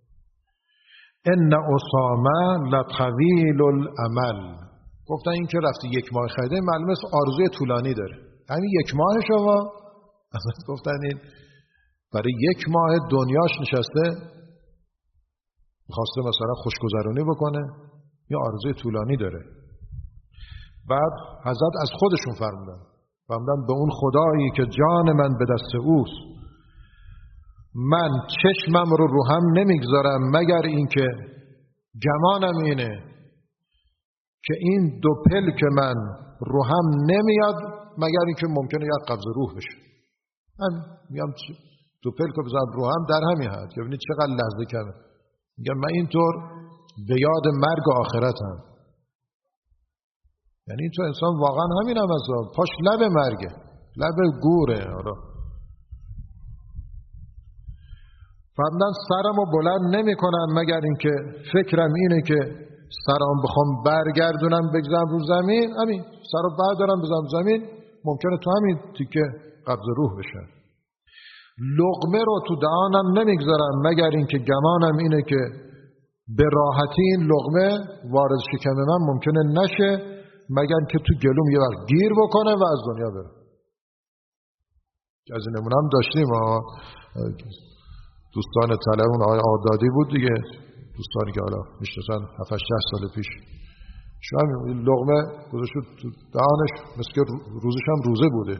ان اسامه لطویل الامل، گفتن این که رفته یک ماه خریده معلومه آرزوی طولانی داره. همین یک ماه شما گفتن این برای یک ماه دنیاش نشسته میخواسته مثلا خوشگذرونی بکنه یا آرزوی طولانی داره. بعد حضرت از خودشون فرمودن فرمودن به اون خدایی که جان من به دست اوست، من چشمم رو رو هم نمیگذارم مگر اینکه گمانم اینه که این دو پلک من رو هم نمیاد مگر اینکه ممکنه یک قبض روح بشه. من میگم دو پلک رو بزنم رو هم در همین حد که ببینید چقدر لحظه کمه. میگم من اینطور به یاد مرگ و آخرتم. یعنی تو انسان واقعا همین هم هست، پاش لب مرگه، لب گوره. حالا فرمودن سرمو بلند نمی کنم مگر اینکه فکرم اینه که سرم بخوام برگردونم بگذارم رو زمین، همین سرو بردارم بزنم زمین ممکنه تو همین تیکه قبض روح بشه. لقمه رو تو دهانم نمیگذارم مگر اینکه گمانم اینه که به راحتی این لقمه وارد شکم من ممکنه نشه مگر که تو گلوم یه وقت گیر بکنه و از دنیا بره. از این نمونه هم داشتیم. دوستان طلبون آقای آدادی بود دیگه، دوستانی که حالا میشناسن هفت هشت سال پیش، شو همین لقمه گذاشت تو دهانش مثل که روزش هم روزه بوده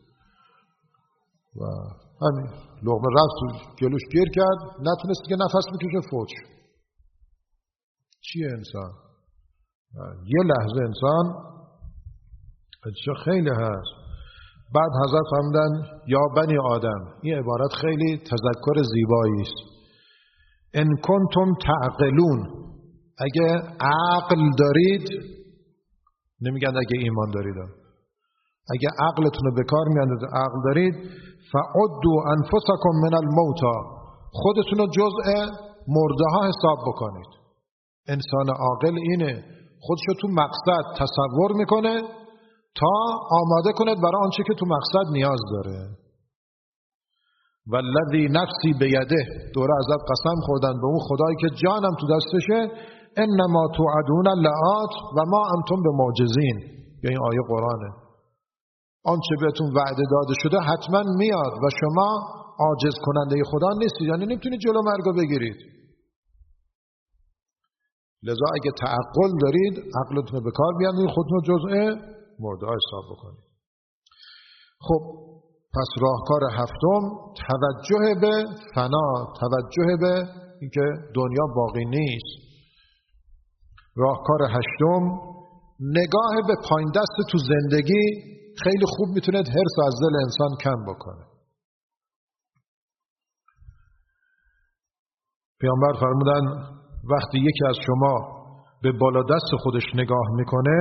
و همین لقمه رفت تو گلوش گیر کرد، نتونست که نفس بکشه، فوت شد. چیه انسان؟ یه لحظه انسان چه خیلی هست. بعد حضرت فرمودن یا بنی آدم، این عبارت خیلی تذکر زیبایی است. ان کنتم تعقلون، اگه عقل دارید، نمیگن اگه ایمان دارید، اگه عقلتون رو به کار میاندازید، عقل دارید، فعدوا انفسکم من الموتى، خودتون رو جزء مرده ها حساب بکنید. انسان عاقل اینه، خودش رو تو مقصد تصور میکنه تا آماده کند برای آنچه که تو مقصد نیاز داره. والذی نفسی بیده، دوره ازت قسم خوردن به اون خدایی که جانم تو دستشه، انما توعدون لآت و ما انتم بمعجزین. یا این آیه قرآنه، آنچه بهتون وعده داده شده حتما میاد و شما عاجز کننده خدا نیستید، یعنی نمیتونید جلو مرگو بگیرید. لذا اگه تعقل دارید عقلتون رو به کار بیارید، خودتون جزء مرده ها حساب بکنید. خب پس راهکار هفتم توجه به فنا، توجه به اینکه دنیا باقی نیست. راهکار هشتم نگاه به پایین دست تو زندگی خیلی خوب میتونه حرص از دل انسان کم بکنه. پیامبر فرمودن وقتی یکی از شما به بالا دست خودش نگاه میکنه،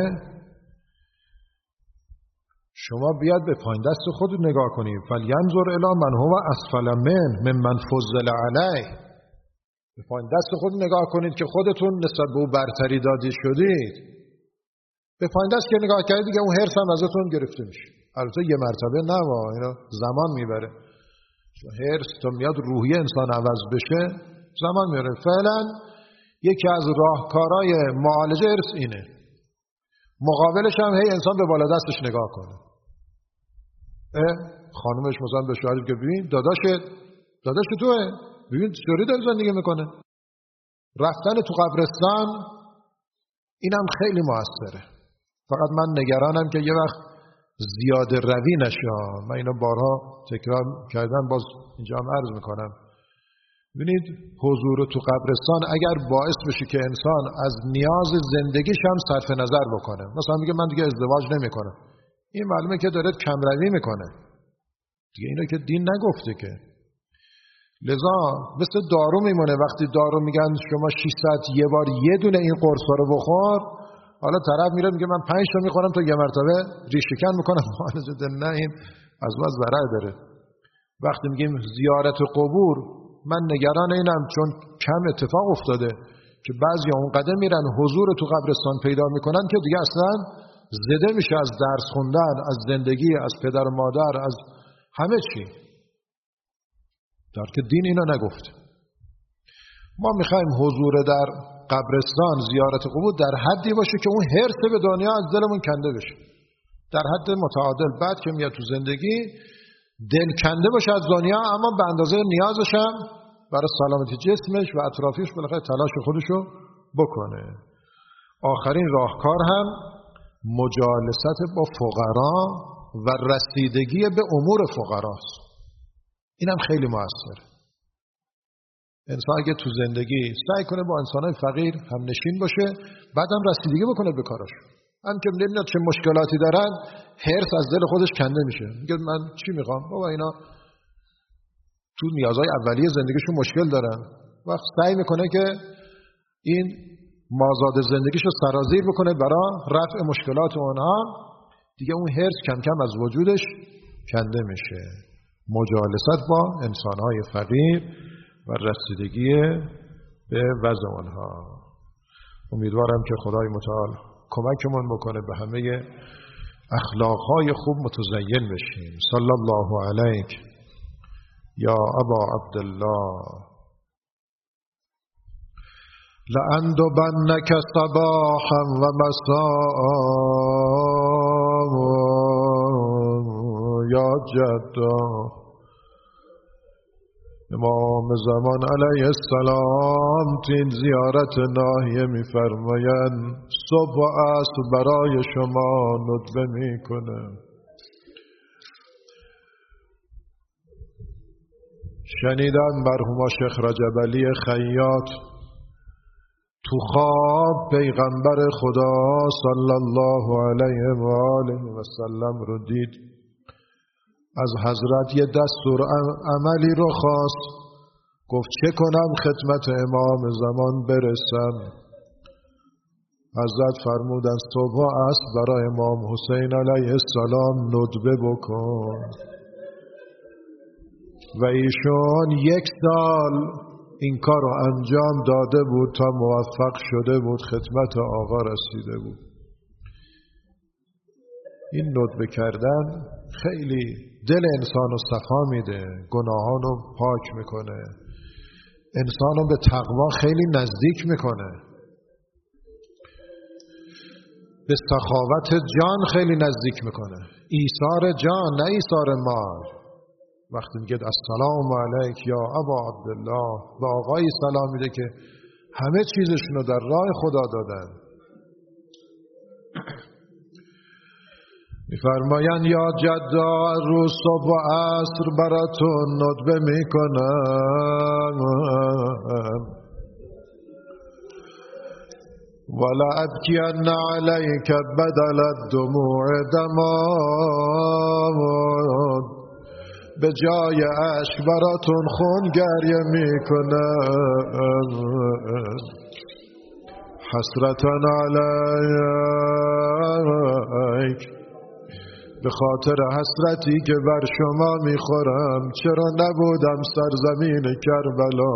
شما بیاد به پایین دست خود نگاه کنید. فلینظر الی من هو اسفل من ممن فضل علیه. به پایین دست خود نگاه کنید که خودتون نسبت به او برتری دادی شدید. به پایین دست که نگاه کردید دیگه اون حرص هم ازتون گرفته میشه. البته یه مرتبه نه، اینا زمان میبره. حرص تا میاد روحی انسان عوض بشه زمان میبره. فعلا یکی از راهکارهای معالجه حرص اینه. مقابلش هم هی انسان به بالا دستش نگاه کنه. خانومش مثلا به شوهرش که ببین داداش داداش توئه، ببین چطوری داره زندگی میکنه. رفتن تو قبرستان اینم خیلی موثره. فقط من نگرانم که یه وقت زیاده روی نشه. من اینو بارها تکرار کردم، باز اینجا هم عرض میکنم. ببینید حضور تو قبرستان اگر باعث بشه که انسان از نیاز زندگیش هم صرف نظر بکنه، مثلا میگه من دیگه ازدواج نمیکنم، این معلومه که داره کمروی میکنه دیگه. اینو که دین نگفته که. لذا مثل دارو میمونه. وقتی دارو میگن شما شش ساعت یه بار یه دونه این قرصا رو بخور، حالا طرف میره میگه من پنج تا میخورم تا یه مرتبه ریشه‌کن میکنم. معالجه نه، این از واسه ضرر داره. وقتی میگیم زیارت قبور، من نگران اینم چون کم اتفاق افتاده که بعضی اون قدم میرن حضور تو قبرستان پیدا میکنن که دیگه اصلا زده میشه از درس خوندن، از زندگی، از پدر و مادر، از همه چی، در که دین اینا نگفت. ما میخوایم حضور در قبرستان، زیارت قبور در حدی باشه که اون حرص به دنیا از دلمون کنده بشه، در حد متعادل. بعد که میاد تو زندگی دل کنده باشه از دنیا، اما به اندازه نیازش هم برای سلامتی جسمش و اطرافیش بالاخره تلاش خودشو بکنه. آخرین راهکار هم مجالست با فقرا و رسیدگی به امور فقراست. اینم خیلی موثره. انسان اگه تو زندگی سعی کنه با انسانای فقیر هم نشین باشه، بعدم رسیدگی بکنه به کاراش. هم که نمیدونم چه مشکلاتی دارن، حرص از دل خودش کنده میشه. میگه من چی میخوام؟ بابا اینا تو نیازهای اولیه زندگیشون مشکل دارن. وقت سعی میکنه که این مازاد زندگیشو سرازیر بکنه برای رفع مشکلات اونها، دیگه اون حرص کم کم از وجودش کنده میشه. مجالست با انسانهای فقیر و رسیدگی به وضع اونها. امیدوارم که خدای متعال کمکمون بکنه به همه اخلاقهای خوب متزین بشیم. صلی الله علیک یا ابا عبدالله. لأندبنک صباحا و مساء یا جدا. امام زمان علیه السلام تین زیارت ناحیه می‌فرمایند صبح و عصر برای شما ندبه میکنه. شنیدم مرحوم شیخ رجب علی خیاط تو خواب پیغمبر خدا صلی الله علیه و آله و سلم رو دید. از حضرت یه دستور عملی رو خواست. گفت چه کنم خدمت امام زمان برسم؟ حضرت فرمودن صبح و عصر برای امام حسین علیه السلام ندبه بکن. و ایشون یک سال این کار رو انجام داده بود تا موفق شده بود، خدمت آقا رسیده بود. این ندبه کردن خیلی دل انسان رو صفا میده، گناهان رو پاک میکنه، انسان رو به تقوا خیلی نزدیک میکنه، به سخاوت جان خیلی نزدیک میکنه، ایثار جان نه ایثار مال. وقتی میگه السلام علیک یا ابا عبدالله، به آقای سلام میده که همه چیزشون رو در راه خدا دادن. میفرماین یا جدا روز صبح و عصر براتون ندبه میکنم، ولا ابکین علیک بدل الدموع دمام، به جای عشق براتون خون گریه میکنم. حسرتن علیک، به خاطر حسرتی که بر شما میخورم، چرا نبودم سرزمین کربلا،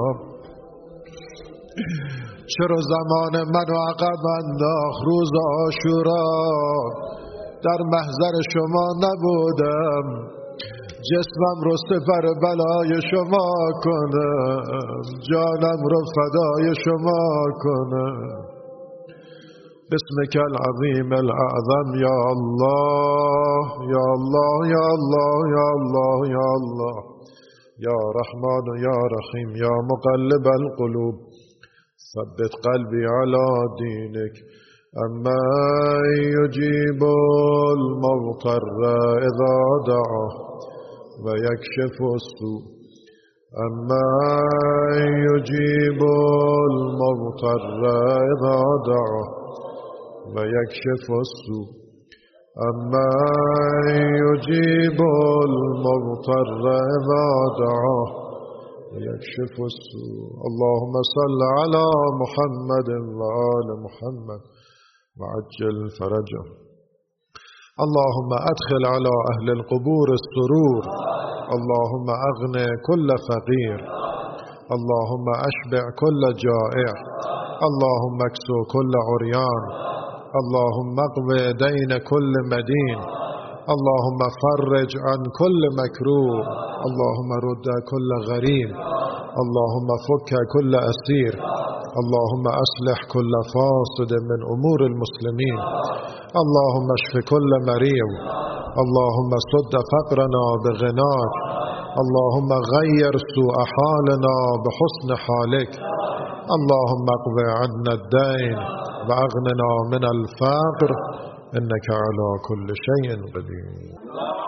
چرا زمان منو عقب انداخت روز عاشورا، در محضر شما نبودم، جسمم رو سپر بلای شما کنم، جانم رو فدای شما کنم. بسمك العظیم الاعظم یا الله یا الله یا الله یا الله یا الله یا رحمان یا رحیم یا مقلب القلوب ثبت قلبی علی دینک. اما یجیب المضطر اذا دعاه و یکشف السوء، اما یجیب المضطر اذا دعاه و یکشف السوء، اما یجیب المضطر اذا دعاه و یکشف السوء. اللهم صل علی محمد و آل محمد وعجل فرجهم. اللهم ادخل على اهل القبور السرور، اللهم اغن كل فقير، اللهم اشبع كل جائع، اللهم اكسو كل عريان، اللهم اقض دين كل مدين، اللهم فرج عن كل مكروه، اللهم رد كل غريم، اللهم فك كل أسير، اللهم أصلح كل فاسد من أمور المسلمين، اللهم اشف كل مريض، اللهم سد فقرنا بغناك، اللهم غير سوء حالنا بحسن حالك، اللهم اقض عنا الدين وأغننا من الفقر إنك على كل شيء قدير.